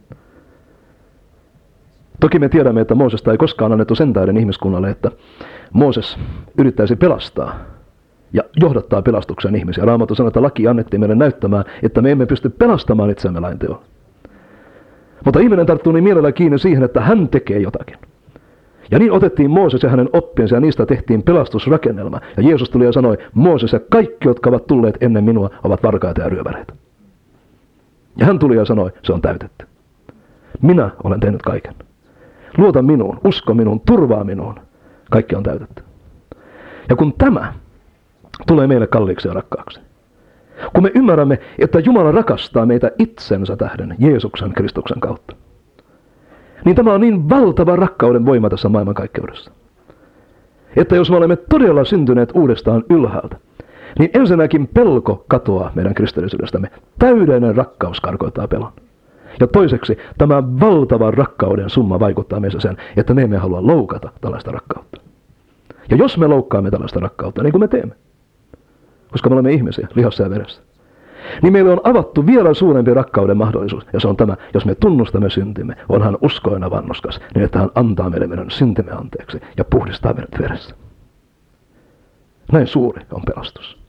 Toki me tiedämme, että Moosesta ei koskaan annettu sen tähden ihmiskunnalle, että Mooses yrittäisi pelastaa ja johdattaa pelastuksen ihmisiä. Raamattu sanoo, että laki annettiin meille näyttämään, että me emme pysty pelastamaan itseämme lain teolla. Mutta ihminen tarttuu niin mielellä kiinni siihen, että hän tekee jotakin. Ja niin otettiin Mooses ja hänen oppinsa ja niistä tehtiin pelastusrakennelma. Ja Jeesus tuli ja sanoi, Mooses ja kaikki, jotka ovat tulleet ennen minua, ovat varkaita ja ryöväreitä. Ja hän tuli ja sanoi, se on täytetty. Minä olen tehnyt kaiken. Luota minuun, usko minuun, turvaa minuun. Kaikki on täytetty. Ja kun tämä tulee meille kalliiksi ja rakkaaksi, kun me ymmärrämme, että Jumala rakastaa meitä itsensä tähden Jeesuksen Kristuksen kautta, niin tämä on niin valtava rakkauden voima tässä maailmankaikkeudessa. Että jos me olemme todella syntyneet uudestaan ylhäältä, niin ensinnäkin pelko katoaa meidän kristillisyydestämme. Täydellinen rakkaus karkoittaa pelon. Ja toiseksi tämä valtava rakkauden summa vaikuttaa meissä sen, että me emme halua loukata tällaista rakkautta. Ja jos me loukkaamme tällaista rakkautta, niin kuin me teemme, koska me olemme ihmisiä lihassa ja veressä, niin meille on avattu vielä suurempi rakkauden mahdollisuus. Ja se on tämä, jos me tunnustamme syntimme, on hän uskoina vannoskas, niin että hän antaa meille meidän syntimme anteeksi ja puhdistaa meidät veressä. Näin suuri on pelastus.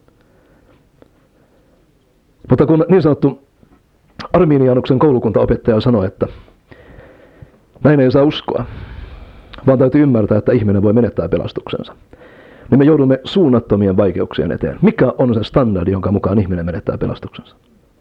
Mutta kun niin sanottu Arminianuksen koulukuntaopettaja sanoi, että näin ei saa uskoa, vaan täytyy ymmärtää, että ihminen voi menettää pelastuksensa, niin me joudumme suunnattomien vaikeuksien eteen. Mikä on se standardi, jonka mukaan ihminen menettää pelastuksensa?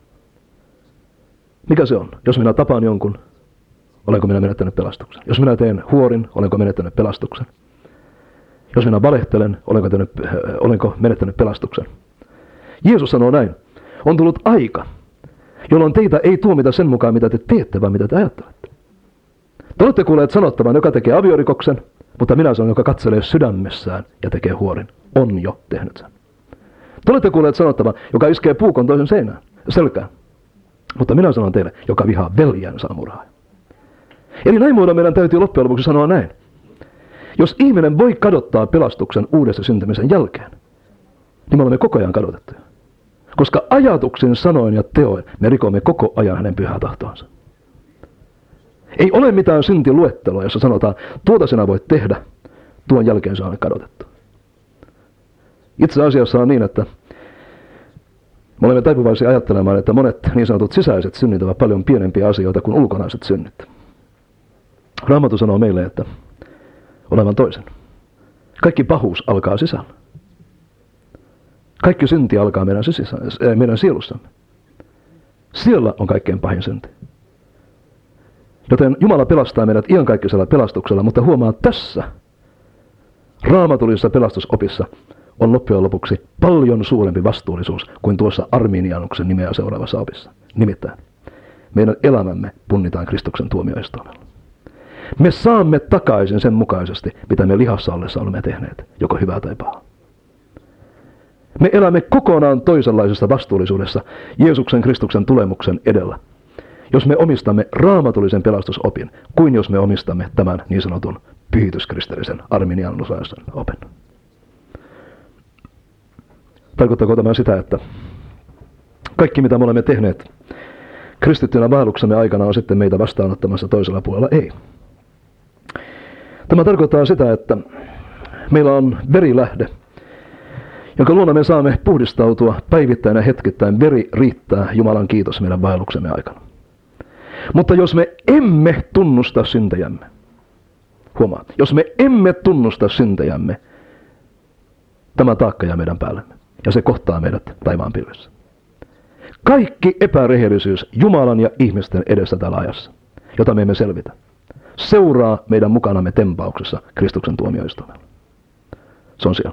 Mikä se on? Jos minä tapaan jonkun, olenko minä menettänyt pelastuksen? Jos minä teen huorin, olenko menettänyt pelastuksen? Jos minä valehtelen, olenko, tehnyt, äh, olenko menettänyt pelastuksen? Jeesus sanoo näin. On tullut aika, jolloin teitä ei tuomita sen mukaan, mitä te teette, vaan mitä te ajattelette. Te olette kuulleet sanottavan, joka tekee aviorikoksen, mutta minä sanon, joka katselee sydämessään ja tekee huorin, on jo tehnyt sen. Te olette kuulleet sanottavan, joka iskee puukon toisen seinään, selkään. Mutta minä sanon teille, joka vihaa veljään saa murhaa. Eli näin muodon meidän täytyy loppujen lopuksi sanoa näin. Jos ihminen voi kadottaa pelastuksen uudessa syntymisen jälkeen, niin me olemme koko ajan kadotettuja. Koska ajatuksen, sanoin ja teoin me rikomme koko ajan hänen pyhää tahtoansa. Ei ole mitään syntiluetteloa, jossa sanotaan, tuota sinä voit tehdä, tuon jälkeen se on kadotettu. Itse asiassa on niin, että me olemme taipuvaisia ajattelemaan, että monet niin sanotut sisäiset synnit ovat paljon pienempiä asioita kuin ulkonaiset synnit. Raamattu sanoo meille, että olevan toisen. Kaikki pahuus alkaa sisällä. Kaikki synti alkaa meidän, sisässä, meidän sielussamme. Siellä on kaikkein pahin synti. Joten Jumala pelastaa meidät iankaikkisella pelastuksella, mutta huomaa tässä raamatullisessa pelastusopissa on loppujen lopuksi paljon suurempi vastuullisuus kuin tuossa Arminianuksen nimeä seuraavassa opissa. Nimittäin meidän elämämme punnitaan Kristuksen tuomioistuimella. Me saamme takaisin sen mukaisesti, mitä me lihassa ollessa olemme tehneet, joko hyvää tai pahaa. Me elämme kokonaan toisenlaisessa vastuullisuudessa Jeesuksen Kristuksen tulemuksen edellä. jos me omistamme raamatullisen pelastusopin, kuin jos me omistamme tämän niin sanotun pyhityskristillisen arminianlusaisen opin. Tarkoittaako tämä sitä, että kaikki mitä me olemme tehneet kristittynä vaelluksemme aikana on sitten meitä vastaanottamassa toisella puolella? Ei. Tämä tarkoittaa sitä, että meillä on verilähde, jonka luona me saamme puhdistautua päivittäin ja hetkittäin. Veri riittää, Jumalan kiitos, meidän vaelluksemme aikana. Mutta jos me emme tunnusta syntejämme, huomaa, jos me emme tunnusta syntejämme, tämä taakka jää meidän päällemme ja se kohtaa meidät taivaan pilvessä. Kaikki epärehellisyys Jumalan ja ihmisten edessä tällä ajassa, jota me emme selvitä, seuraa meidän mukanamme tempauksessa Kristuksen tuomioistuimella. Se on siellä.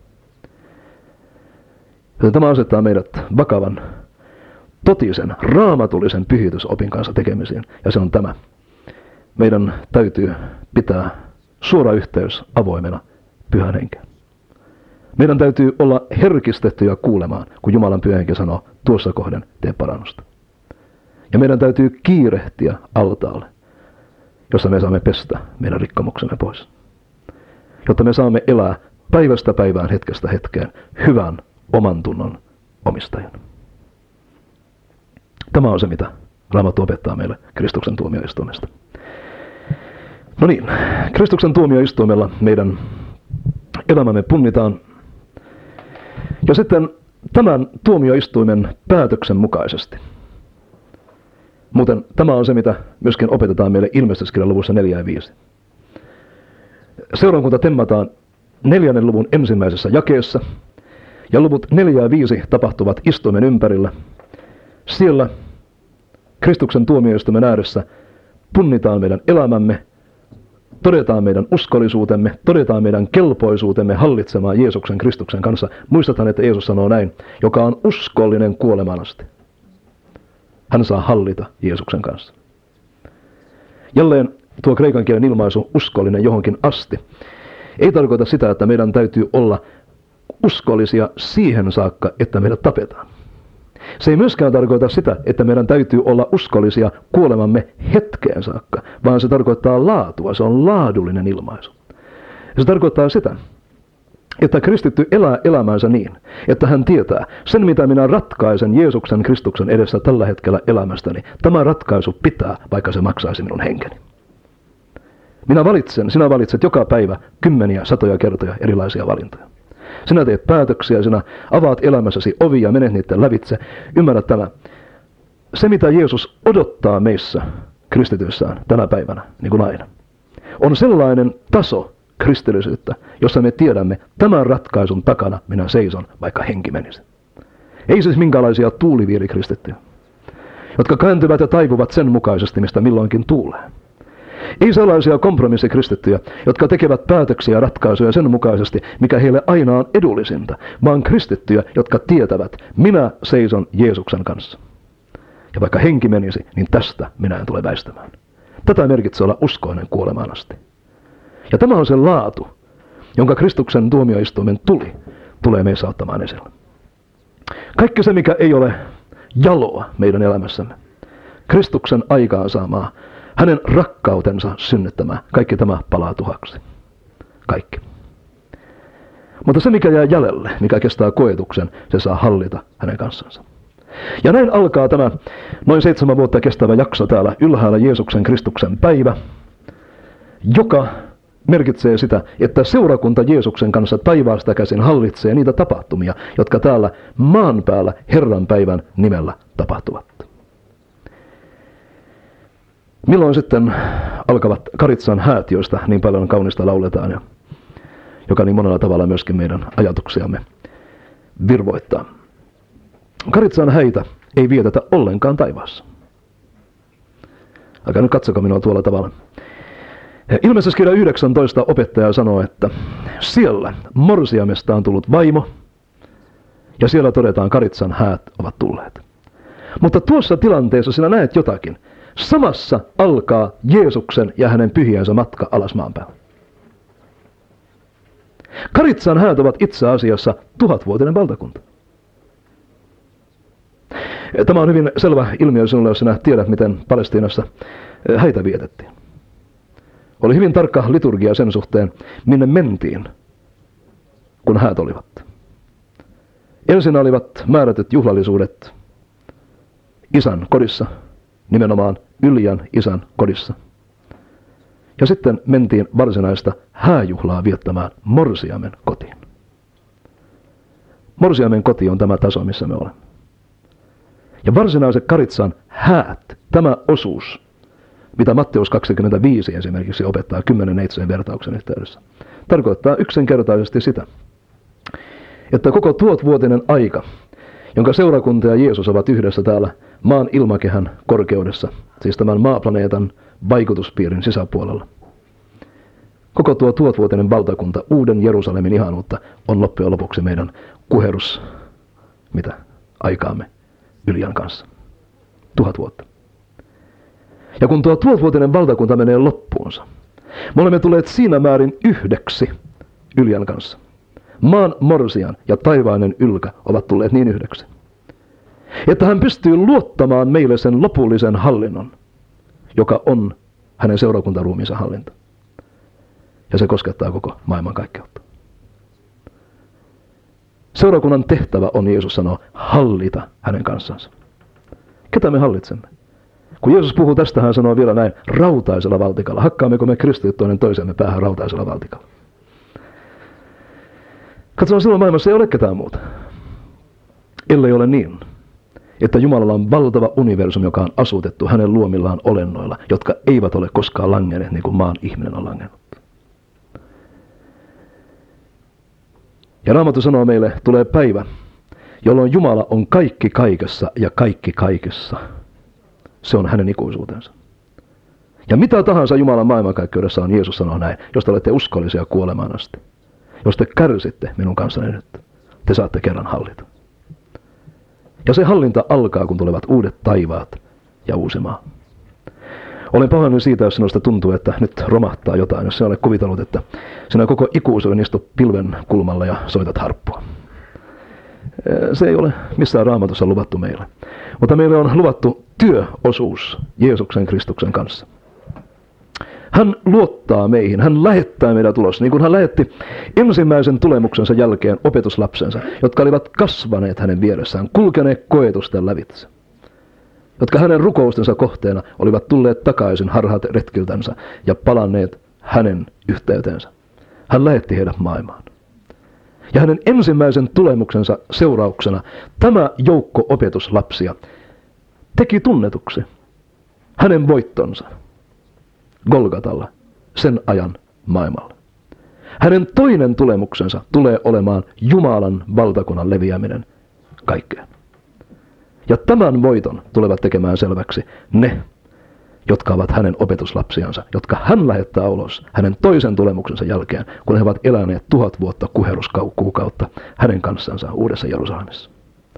Joten tämä asettaa meidät vakavan, totisen, raamatullisen pyhitysopin kanssa tekemisiin. Ja se on tämä. Meidän täytyy pitää suora yhteys avoimena Pyhän Henkeen. Meidän täytyy olla herkistettyjä kuulemaan, kun Jumalan Pyhä Henki sanoo, tuossa kohden tee parannusta. Ja meidän täytyy kiirehtiä altaalle, jossa me saamme pestä meidän rikkomuksemme pois. Jotta me saamme elää päivästä päivään, hetkestä hetkeen, hyvän oman tunnon omistajana. Tämä on se, mitä Raamattu opettaa meille Kristuksen tuomioistuimesta. No niin, Kristuksen tuomioistuimella meidän elämämme punnitaan. Ja sitten tämän tuomioistuimen päätöksen mukaisesti. Muuten tämä on se, mitä myöskin opetetaan meille ilmestyskirjan luvussa neljä ja viisi. Seurakunta temmataan neljännen luvun ensimmäisessä jakeessa. Ja luvut neljä ja viisi tapahtuvat istuimen ympärillä. Siellä Kristuksen tuomioistuimen ääressä punnitaan meidän elämämme, todetaan meidän uskollisuutemme, todetaan meidän kelpoisuutemme hallitsemaan Jeesuksen Kristuksen kanssa. Muistetaan, että Jeesus sanoo näin, joka on uskollinen kuolemaan asti. Hän saa hallita Jeesuksen kanssa. Jälleen tuo kreikan kielen ilmaisu uskollinen johonkin asti ei tarkoita sitä, että meidän täytyy olla uskollisia siihen saakka, että meidät tapetaan. Se ei myöskään tarkoita sitä, että meidän täytyy olla uskollisia kuolemamme hetkeen saakka, vaan se tarkoittaa laatua, se on laadullinen ilmaisu. Ja se tarkoittaa sitä, että kristitty elää elämänsä niin, että hän tietää, sen mitä minä ratkaisen Jeesuksen Kristuksen edessä tällä hetkellä elämästäni, tämä ratkaisu pitää, vaikka se maksaisi minun henkeni. Minä valitsen, sinä valitset joka päivä kymmeniä, satoja kertoja erilaisia valintoja. Sinä teet päätöksiä, sinä avaat elämässäsi ovia ja menet niiden lävitse. Ymmärrä tämä. Se, mitä Jeesus odottaa meissä kristityissään tänä päivänä, niin kuin aina, on sellainen taso kristillisyyttä, jossa me tiedämme, tämän ratkaisun takana minä seison, vaikka henki menisi. Ei siis minkälaisia tuuliviirikristittyjä, jotka kääntyvät ja taivuvat sen mukaisesti, mistä milloinkin tuulee. Ei sellaisia kompromissikristittyjä, jotka tekevät päätöksiä ja ratkaisuja sen mukaisesti, mikä heille aina on edullisinta, vaan kristittyjä, jotka tietävät, minä seison Jeesuksen kanssa. Ja vaikka henki menisi, niin tästä minä en tule väistämään. Tätä merkitsee olla uskoinen kuolemaan asti. Ja tämä on se laatu, jonka Kristuksen tuomioistuimen tuli, tulee meissä ottamaan esille. Kaikki se, mikä ei ole jaloa meidän elämässämme, Kristuksen aikaansaamaa, hänen rakkautensa synnyttämää, kaikki tämä palaa tuhaksi. Kaikki. Mutta se, mikä jää jäljelle, mikä kestää koetuksen, se saa hallita hänen kanssansa. Ja näin alkaa tämä noin seitsemän vuotta kestävä jakso täällä ylhäällä Jeesuksen Kristuksen päivä, joka merkitsee sitä, että seurakunta Jeesuksen kanssa taivaasta käsin hallitsee niitä tapahtumia, jotka täällä maan päällä Herran päivän nimellä tapahtuvat. Milloin sitten alkavat Karitsan häät, joista niin paljon kaunista lauletaan ja joka niin monella tavalla myöskin meidän ajatuksiamme virvoittaa. Karitsan häitä ei vietetä ollenkaan taivaassa. Älkää nyt katsoko minua tuolla tavalla. Ilmestyskirja yhdeksäntoista opettaja sanoo, että siellä morsiamesta on tullut vaimo ja siellä todetaan Karitsan häät ovat tulleet. Mutta tuossa tilanteessa sinä näet jotakin. Samassa alkaa Jeesuksen ja hänen pyhiensä matka alas maan päälle. Karitsan häät ovat itse asiassa tuhatvuotinen valtakunta. Tämä on hyvin selvä ilmiö sinulle, jos sinä tiedät, miten Palestiinassa häitä vietettiin. Oli hyvin tarkka liturgia sen suhteen, minne mentiin, kun häät olivat. Ensin olivat määrätyt juhlallisuudet isän kodissa, nimenomaan Yljan isän kodissa. Ja sitten mentiin varsinaista hääjuhlaa viettämään morsiamen kotiin. Morsiamen koti on tämä taso, missä me olemme. Ja varsinaiset Karitsan häät, tämä osuus, mitä Matteus kaksikymmentäviisi esimerkiksi opettaa kymmenen neitsojen vertauksen yhteydessä, tarkoittaa yksinkertaisesti sitä, että koko tuotvuotinen aika, jonka seurakunta ja Jeesus ovat yhdessä täällä maan ilmakehän korkeudessa, siis tämän maaplaneetan vaikutuspiirin sisäpuolella, koko tuo tuotvuotinen valtakunta, uuden Jerusalemin ihanuutta, on loppujen lopuksi meidän kuherus, mitä aikaamme Yljan kanssa. Tuhat vuotta. Ja kun tuo tuhatvuotinen valtakunta menee loppuunsa, me olemme tulleet siinä määrin yhdeksi Yljan kanssa. Maan morsian ja taivainen Ylkä ovat tulleet niin yhdeksi, että hän pystyy luottamaan meille sen lopullisen hallinnon, joka on hänen seurakuntaruumiinsa hallinta. Ja se koskettaa koko maailmankaikkeutta. Seurakunnan tehtävä on, Jeesus sanoo, hallita hänen kanssansa. Ketä me hallitsemme? Kun Jeesus puhuu tästä, hän sanoo vielä näin, rautaisella valtikalla. Hakkaammeko me kristityt toinen toisemme päähän rautaisella valtikalla? Katsotaan, silloin maailmassa ei ole ketään muuta. Ellei ole niin, että Jumalalla on valtava universumi, joka on asutettu hänen luomillaan olennoilla, jotka eivät ole koskaan langenneet niin kuin maan ihminen on langennut. Ja Raamattu sanoo meille, tulee päivä, jolloin Jumala on kaikki kaikessa ja kaikki kaikessa. Se on hänen ikuisuutensa. Ja mitä tahansa Jumalan maailmankaikkeudessa on, Jeesus sanoo näin, jos te olette uskollisia kuolemaan asti. Jos te kärsitte minun kanssani nyt, te saatte kerran hallita. Ja se hallinta alkaa, kun tulevat uudet taivaat ja uusi maa. Olen pahoillani siitä, jos sinusta tuntuu, että nyt romahtaa jotain, jos sinä olet kuvitellut, että sinä koko ikuisuuden istut pilven kulmalla ja soitat harppua. Se ei ole missään Raamatussa luvattu meille. Mutta meille on luvattu työosuus Jeesuksen Kristuksen kanssa. Hän luottaa meihin, hän lähettää meidät ulos, niin kuin hän lähetti ensimmäisen tulemuksensa jälkeen opetuslapsensa, jotka olivat kasvaneet hänen vieressään, kulkeneet koetusten lävitse, jotka hänen rukoustensa kohteena olivat tulleet takaisin harhat retkiltänsä ja palanneet hänen yhteyteensä. Hän lähetti heidät maailmaan. Ja hänen ensimmäisen tulemuksensa seurauksena tämä joukko opetuslapsia teki tunnetuksi hänen voittonsa Golgatalla, sen ajan maailmalla. Hänen toinen tulemuksensa tulee olemaan Jumalan valtakunnan leviäminen kaikkeen. Ja tämän voiton tulevat tekemään selväksi ne, jotka ovat hänen opetuslapsiansa, jotka hän lähettää ulos hänen toisen tulemuksensa jälkeen, kun he ovat eläneet tuhat vuotta kuheruskuukautta hänen kanssansa uudessa Jerusalemissa.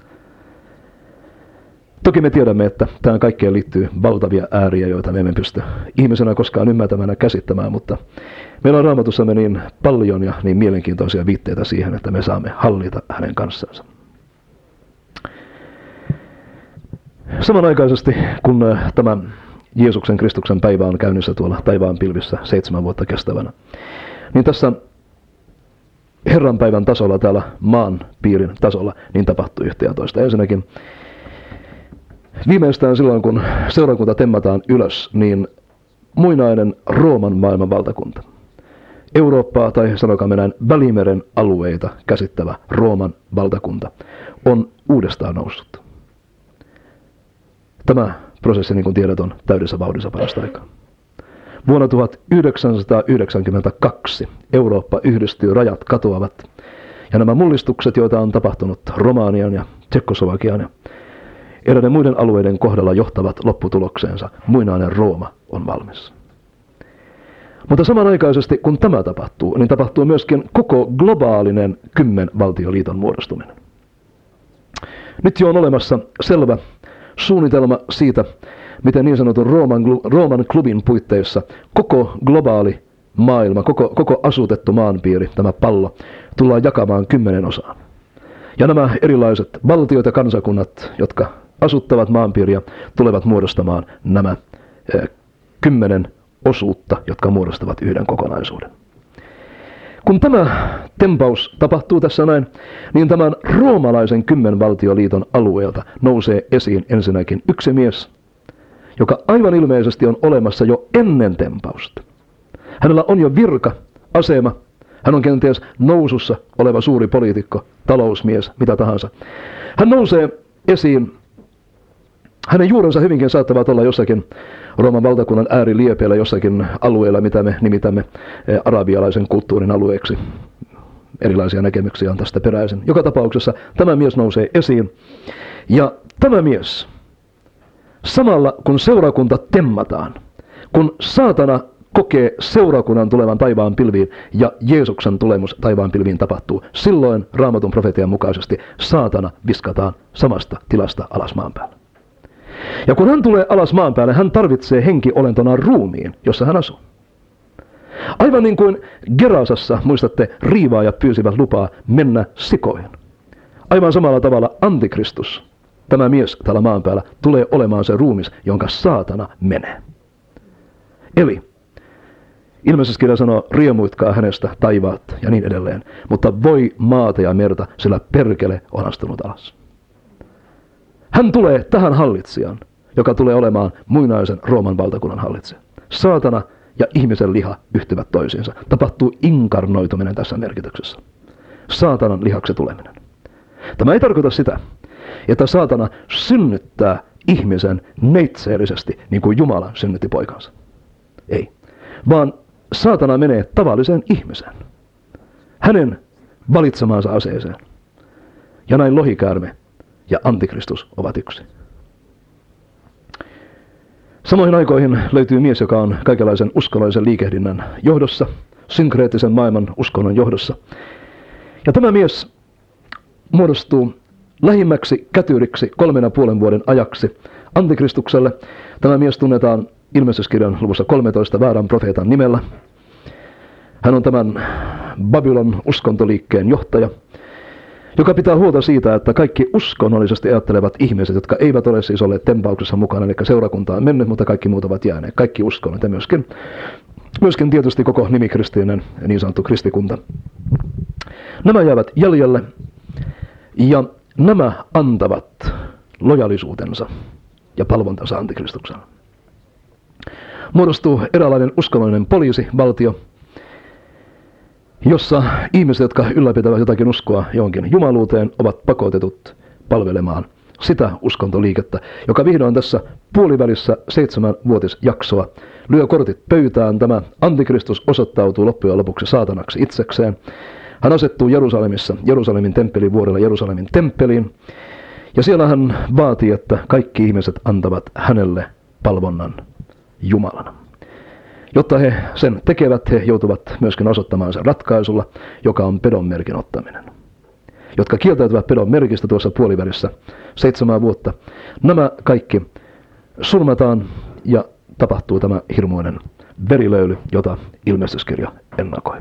Toki me tiedämme, että tähän kaikkeen liittyy valtavia ääriä, joita me emme pysty ihmisenä koskaan ymmärtämään ja käsittämään, mutta meillä on Raamatussamme niin paljon ja niin mielenkiintoisia viitteitä siihen, että me saamme hallita hänen kanssansa. Samanaikaisesti, kun tämä Jeesuksen Kristuksen päivä on käynnissä tuolla taivaan pilvissä seitsemän vuotta kestävänä, niin tässä Herran päivän tasolla, täällä maan piirin tasolla, niin tapahtui yhtä ja toista. Ensinnäkin viimeistään silloin, kun seurakunta temmataan ylös, niin muinainen Rooman maailman valtakunta, Eurooppaa tai sanokaa mennään Välimeren alueita käsittävä Rooman valtakunta, on uudestaan noussut. Tämä prosessi, niin kuin tiedät, on täydessä vauhdissa parasta aikaa. Vuonna tuhatyhdeksänsataayhdeksänkymmentäkaksi Eurooppa yhdistyy, rajat katoavat, ja nämä mullistukset, joita on tapahtunut Romanian ja Tsekkoslovakian ja eräiden muiden alueiden kohdalla, johtavat lopputulokseensa. Muinainen Rooma on valmis. Mutta samanaikaisesti, kun tämä tapahtuu, niin tapahtuu myöskin koko globaalinen kymmenvaltioliiton muodostuminen. Nyt jo on olemassa selvä suunnitelma siitä, miten niin sanotun Rooman, Rooman klubin puitteissa koko globaali maailma, koko, koko asutettu maanpiiri, tämä pallo, tullaan jakamaan kymmenen osaan. Ja nämä erilaiset valtiot ja kansakunnat, jotka asuttavat maanpiiriä tulevat muodostamaan nämä eh, kymmenen osuutta, jotka muodostavat yhden kokonaisuuden. Kun tämä tempaus tapahtuu tässä näin, niin tämän roomalaisen kymmenvaltioliiton alueelta nousee esiin ensinnäkin yksi mies, joka aivan ilmeisesti on olemassa jo ennen tempausta. Hänellä on jo virka, asema, hän on kenties nousussa oleva suuri poliitikko, talousmies, mitä tahansa. Hän nousee esiin, hänen juurensa hyvinkin saattavat olla jossakin Rooman valtakunnan ääriliepeillä jossakin alueella, mitä me nimitämme arabialaisen kulttuurin alueeksi. Erilaisia näkemyksiä on tästä peräisin. Joka tapauksessa tämä mies nousee esiin. Ja tämä mies, samalla kun seurakunta temmataan, kun saatana kokee seurakunnan tulevan taivaan pilviin ja Jeesuksen tulemus taivaan pilviin tapahtuu, silloin Raamatun profetian mukaisesti saatana viskataan samasta tilasta alas maan päälle. Ja kun hän tulee alas maan päälle, hän tarvitsee henkiolentonaan ruumiin, jossa hän asuu. Aivan niin kuin Gerasassa, muistatte, riivaajat pyysivät lupaa mennä sikoihin. Aivan samalla tavalla antikristus, tämä mies täällä maan päällä, tulee olemaan se ruumis, jonka saatana menee. Eli ilmeisesti kirja sanoo, riemuitkaa hänestä taivaat ja niin edelleen, mutta voi maata ja merta, sillä perkele on astunut alas. Hän tulee tähän hallitsijan, joka tulee olemaan muinaisen Rooman valtakunnan hallitsija. Saatana ja ihmisen liha yhtyvät toisiinsa. Tapahtuu inkarnoituminen tässä merkityksessä. Saatanan lihaksi tuleminen. Tämä ei tarkoita sitä, että saatana synnyttää ihmisen neitseellisesti, niin kuin Jumala synnytti poikansa. Ei. Vaan saatana menee tavalliseen ihmiseen. Hänen valitsemaansa aseeseen. Ja näin lohikäärme ja antikristus ovat yksi. Samoihin aikoihin löytyy mies, joka on kaikenlaisen uskonnollisen liikehdinnän johdossa, synkreettisen maailman uskonnon johdossa. Ja tämä mies muodostuu lähimmäksi kätyriksi kolmen ja puolen vuoden ajaksi antikristukselle. Tämä mies tunnetaan Ilmestyskirjan luvussa kolmetoista väärän profeetan nimellä. Hän on tämän Babylon uskontoliikkeen johtaja, joka pitää huolta siitä, että kaikki uskonnollisesti ajattelevat ihmiset, jotka eivät ole siis olleet tempauksessa mukana, eli seurakunta on mennyt, mutta kaikki muut ovat jääneet. Kaikki uskonnot ja myöskin, myöskin tietysti koko nimikristillinen niin sanottu kristikunta. Nämä jäävät jäljelle ja nämä antavat lojalisuutensa ja palvontansa antikristukselle. Muodostuu eräänlainen uskonnollinen poliisivaltio, jossa ihmiset, jotka ylläpitävät jotakin uskoa johonkin jumaluuteen, ovat pakotetut palvelemaan sitä uskontoliikettä, joka vihdoin tässä puolivälissä seitsemänvuotisjaksoa lyö kortit pöytään. Tämä antikristus osoittautuu loppujen lopuksi saatanaksi itsekseen. Hän asettuu Jerusalemissa, Jerusalemin temppelin vuorella Jerusalemin temppeliin, ja siellä hän vaatii, että kaikki ihmiset antavat hänelle palvonnan Jumalana. Jotta he sen tekevät, he joutuvat myöskin osoittamaan sen ratkaisulla, joka on pedon merkin ottaminen. Jotka kieltäytyvät pedon merkistä tuossa puolivälissä seitsemän vuotta, nämä kaikki surmataan ja tapahtuu tämä hirmuinen verilöyly, jota ilmestyskirja ennakoi.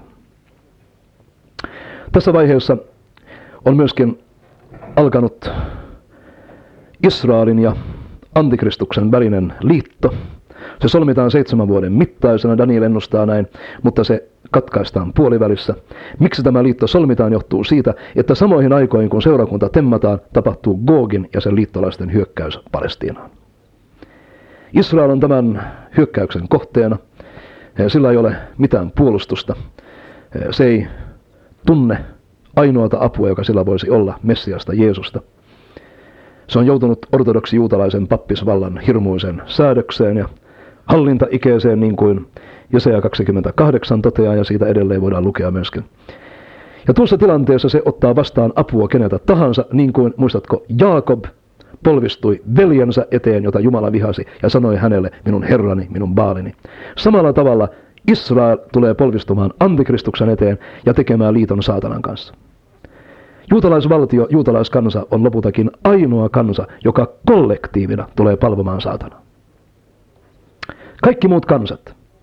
Tässä vaiheessa on myöskin alkanut Israelin ja antikristuksen välinen liitto. Se solmitaan seitsemän vuoden mittaisena, Daniel ennustaa näin, mutta se katkaistaan puolivälissä. Miksi tämä liitto solmitaan johtuu siitä, että samoihin aikoihin kun seurakunta temmataan, tapahtuu Gogin ja sen liittolaisten hyökkäys Palestiinaan. Israel on tämän hyökkäyksen kohteena. Sillä ei ole mitään puolustusta. Se ei tunne ainoata apua, joka sillä voisi olla, Messiasta, Jeesusta. Se on joutunut ortodoksi juutalaisen pappisvallan hirmuisen säädökseen ja hallintaikeeseen, niin kuin Jesaja kaksikymmentäkahdeksan toteaa, ja siitä edelleen voidaan lukea myöskin. Ja tuossa tilanteessa se ottaa vastaan apua keneltä tahansa, niin kuin, muistatko, Jaakob polvistui veljensä eteen, jota Jumala vihasi, ja sanoi hänelle, minun herrani, minun baalini. Samalla tavalla Israel tulee polvistumaan antikristuksen eteen ja tekemään liiton saatanan kanssa. Juutalaisvaltio, juutalaiskansa on lopultakin ainoa kansa, joka kollektiivina tulee palvomaan saatanaa. Kaikki muut kansat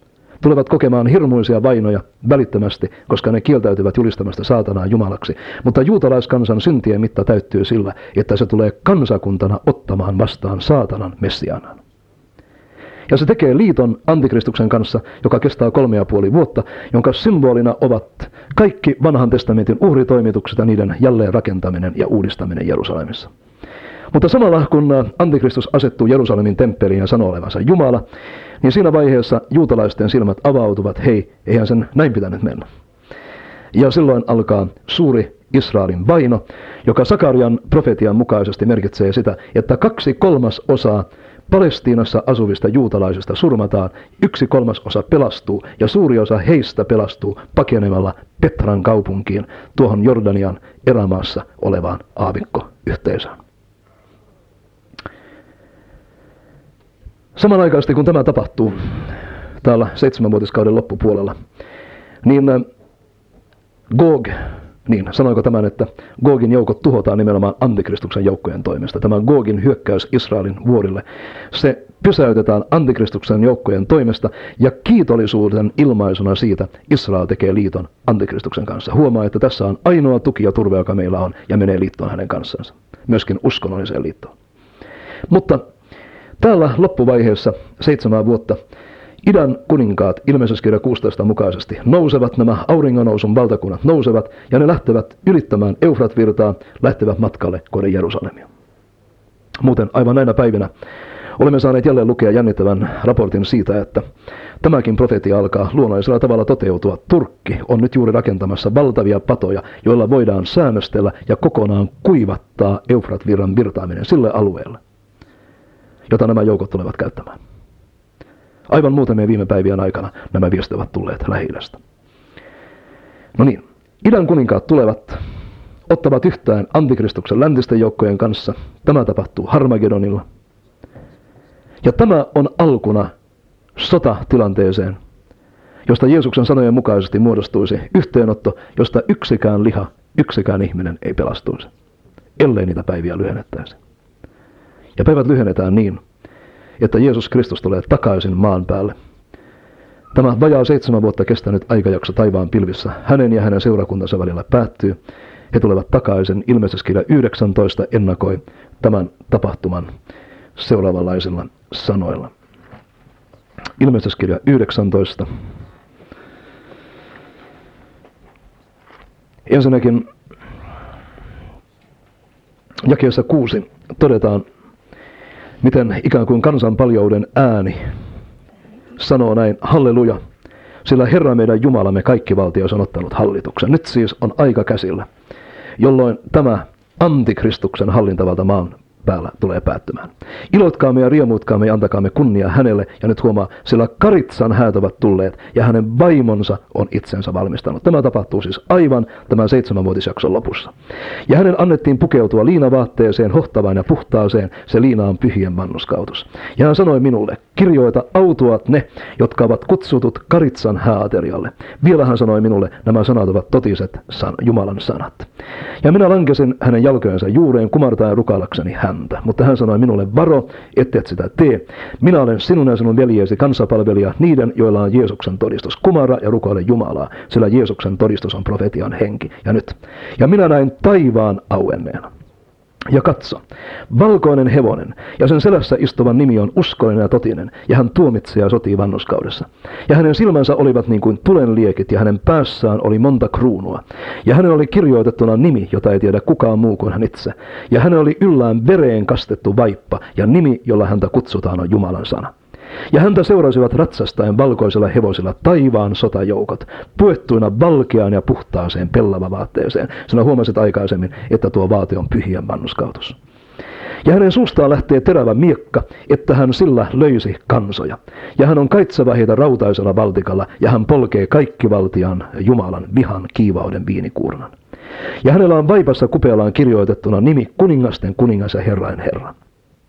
tulevat kokemaan hirmuisia vainoja välittömästi, koska ne kieltäytyvät julistamasta saatanaa jumalaksi. Mutta juutalaiskansan syntien mitta täyttyy sillä, että se tulee kansakuntana ottamaan vastaan saatanan messiaanan. Ja se tekee liiton antikristuksen kanssa, joka kestää kolme ja puoli vuotta, jonka symbolina ovat kaikki vanhan testamentin uhritoimitukset ja niiden jälleenrakentaminen ja uudistaminen Jerusalemissa. Mutta samalla kun antikristus asettuu Jerusalemin temppeliin ja sanoo olevansa Jumala, niin siinä vaiheessa juutalaisten silmät avautuvat, hei, eihän sen näin pitänyt mennä. Ja silloin alkaa suuri Israelin vaino, joka Sakarian profetian mukaisesti merkitsee sitä, että kaksi kolmasosaa Palestiinassa asuvista juutalaisista surmataan, yksi kolmasosa pelastuu ja suuri osa heistä pelastuu pakenemalla Petran kaupunkiin, tuohon Jordanian erämaassa olevaan aavikkoyhteisöön. Samanaikaisesti kun tämä tapahtuu täällä seitsemänvuotiskauden loppupuolella, niin Gog, niin sanoiko tämän, että Gogin joukot tuhotaan nimenomaan antikristuksen joukkojen toimesta. Tämä Gogin hyökkäys Israelin vuorille, se pysäytetään antikristuksen joukkojen toimesta ja kiitollisuuden ilmaisuna siitä Israel tekee liiton antikristuksen kanssa. Huomaa, että tässä on ainoa tuki ja turve, joka meillä on, ja menee liittoon hänen kanssansa. Myöskin uskonnolliseen liittoon. Mutta täällä loppuvaiheessa seitsemän vuotta idän kuninkaat ilmestyskirja kuusitoista mukaisesti nousevat, nämä auringonnousun valtakunnat nousevat ja ne lähtevät ylittämään Eufrat-virtaa, lähtevät matkalle kohden Jerusalemia. Muuten aivan näinä päivinä olemme saaneet jälleen lukea jännittävän raportin siitä, että tämäkin profetia alkaa luonnollisella tavalla toteutua. Turkki on nyt juuri rakentamassa valtavia patoja, joilla voidaan säännöstellä ja kokonaan kuivattaa Eufrat-virran virtaaminen sille alueelle, jota nämä joukot tulevat käyttämään. Aivan muutamien viime päivien aikana nämä viestit ovat tulleet Lähi-idästä. No niin, idän kuninkaat tulevat, ottavat yhtään antikristuksen läntisten joukkojen kanssa. Tämä tapahtuu Harmagedonilla. Ja tämä on alkuna sotatilanteeseen, josta Jeesuksen sanojen mukaisesti muodostuisi yhteenotto, josta yksikään liha, yksikään ihminen ei pelastuisi, ellei niitä päiviä lyhennettäisi. Ja päivät lyhennetään niin, että Jeesus Kristus tulee takaisin maan päälle. Tämä vajaa seitsemän vuotta kestänyt aikajakso taivaan pilvissä hänen ja hänen seurakuntansa välillä päättyy. He tulevat takaisin. Ilmestyskirja yhdeksäntoista ennakoi tämän tapahtuman seuraavanlaisilla sanoilla. Ilmestyskirja yhdeksäntoista. Ensinnäkin jakeessa kuusi todetaan, miten ikään kuin kansan paljouden ääni sanoo näin, halleluja, sillä Herra meidän Jumalamme kaikkivaltias on ottanut hallituksen. Nyt siis on aika käsillä, jolloin tämä antikristuksen hallintavalta maan päällä tulee päättymään. Iloitkaamme ja riemuitkaamme ja antakaamme kunnia hänelle, ja nyt huomaa, sillä Karitsan häät ovat tulleet, ja hänen vaimonsa on itsensä valmistanut. Tämä tapahtuu siis aivan tämän seitsemänvuotisjakson lopussa. Ja hänen annettiin pukeutua liinavaatteeseen, hohtavaan ja puhtaaseen, se liina on pyhien vannuskautus. Ja hän sanoi minulle, kirjoita autuat ne, jotka ovat kutsutut Karitsan hääaterialle. Vielä hän sanoi minulle, nämä sanat ovat totiset san, Jumalan sanat. Ja minä lankesin hänen jalkojensa juureen kumartaen rukallakseni häntä. Mutta hän sanoi minulle, varo, ettet sitä tee. Minä olen sinun ja sinun veljesi kansapalvelija, niiden, joilla on Jeesuksen todistus. Kumara ja rukoile Jumalaa, sillä Jeesuksen todistus on profetian henki. Ja nyt. Ja minä näin taivaan auenneena. Ja katso, valkoinen hevonen, ja sen selässä istuvan nimi on uskollinen ja totinen, ja hän tuomitsee ja sotii vannuskaudessa. Ja hänen silmänsä olivat niin kuin tulenliekit, ja hänen päässään oli monta kruunua. Ja hänen oli kirjoitettuna nimi, jota ei tiedä kukaan muu kuin hän itse. Ja hänen oli yllään vereen kastettu vaippa, ja nimi, jolla häntä kutsutaan, on Jumalan sana. Ja häntä seurasivat ratsastaen valkoisilla hevosilla taivaan sotajoukot, puettuina valkeaan ja puhtaaseen pellavavaatteeseen. Sinä huomasit aikaisemmin, että tuo vaate on pyhien vannuskautus. Ja hänen suustaan lähtee terävä miekka, että hän sillä löysi kansoja. Ja hän on kaitseva heitä rautaisella valtikalla, ja hän polkee kaikkivaltian Jumalan vihan kiivauden viinikuurnan. Ja hänellä on vaipassa kupeallaan kirjoitettuna nimi kuningasten kuningas ja herrain herra.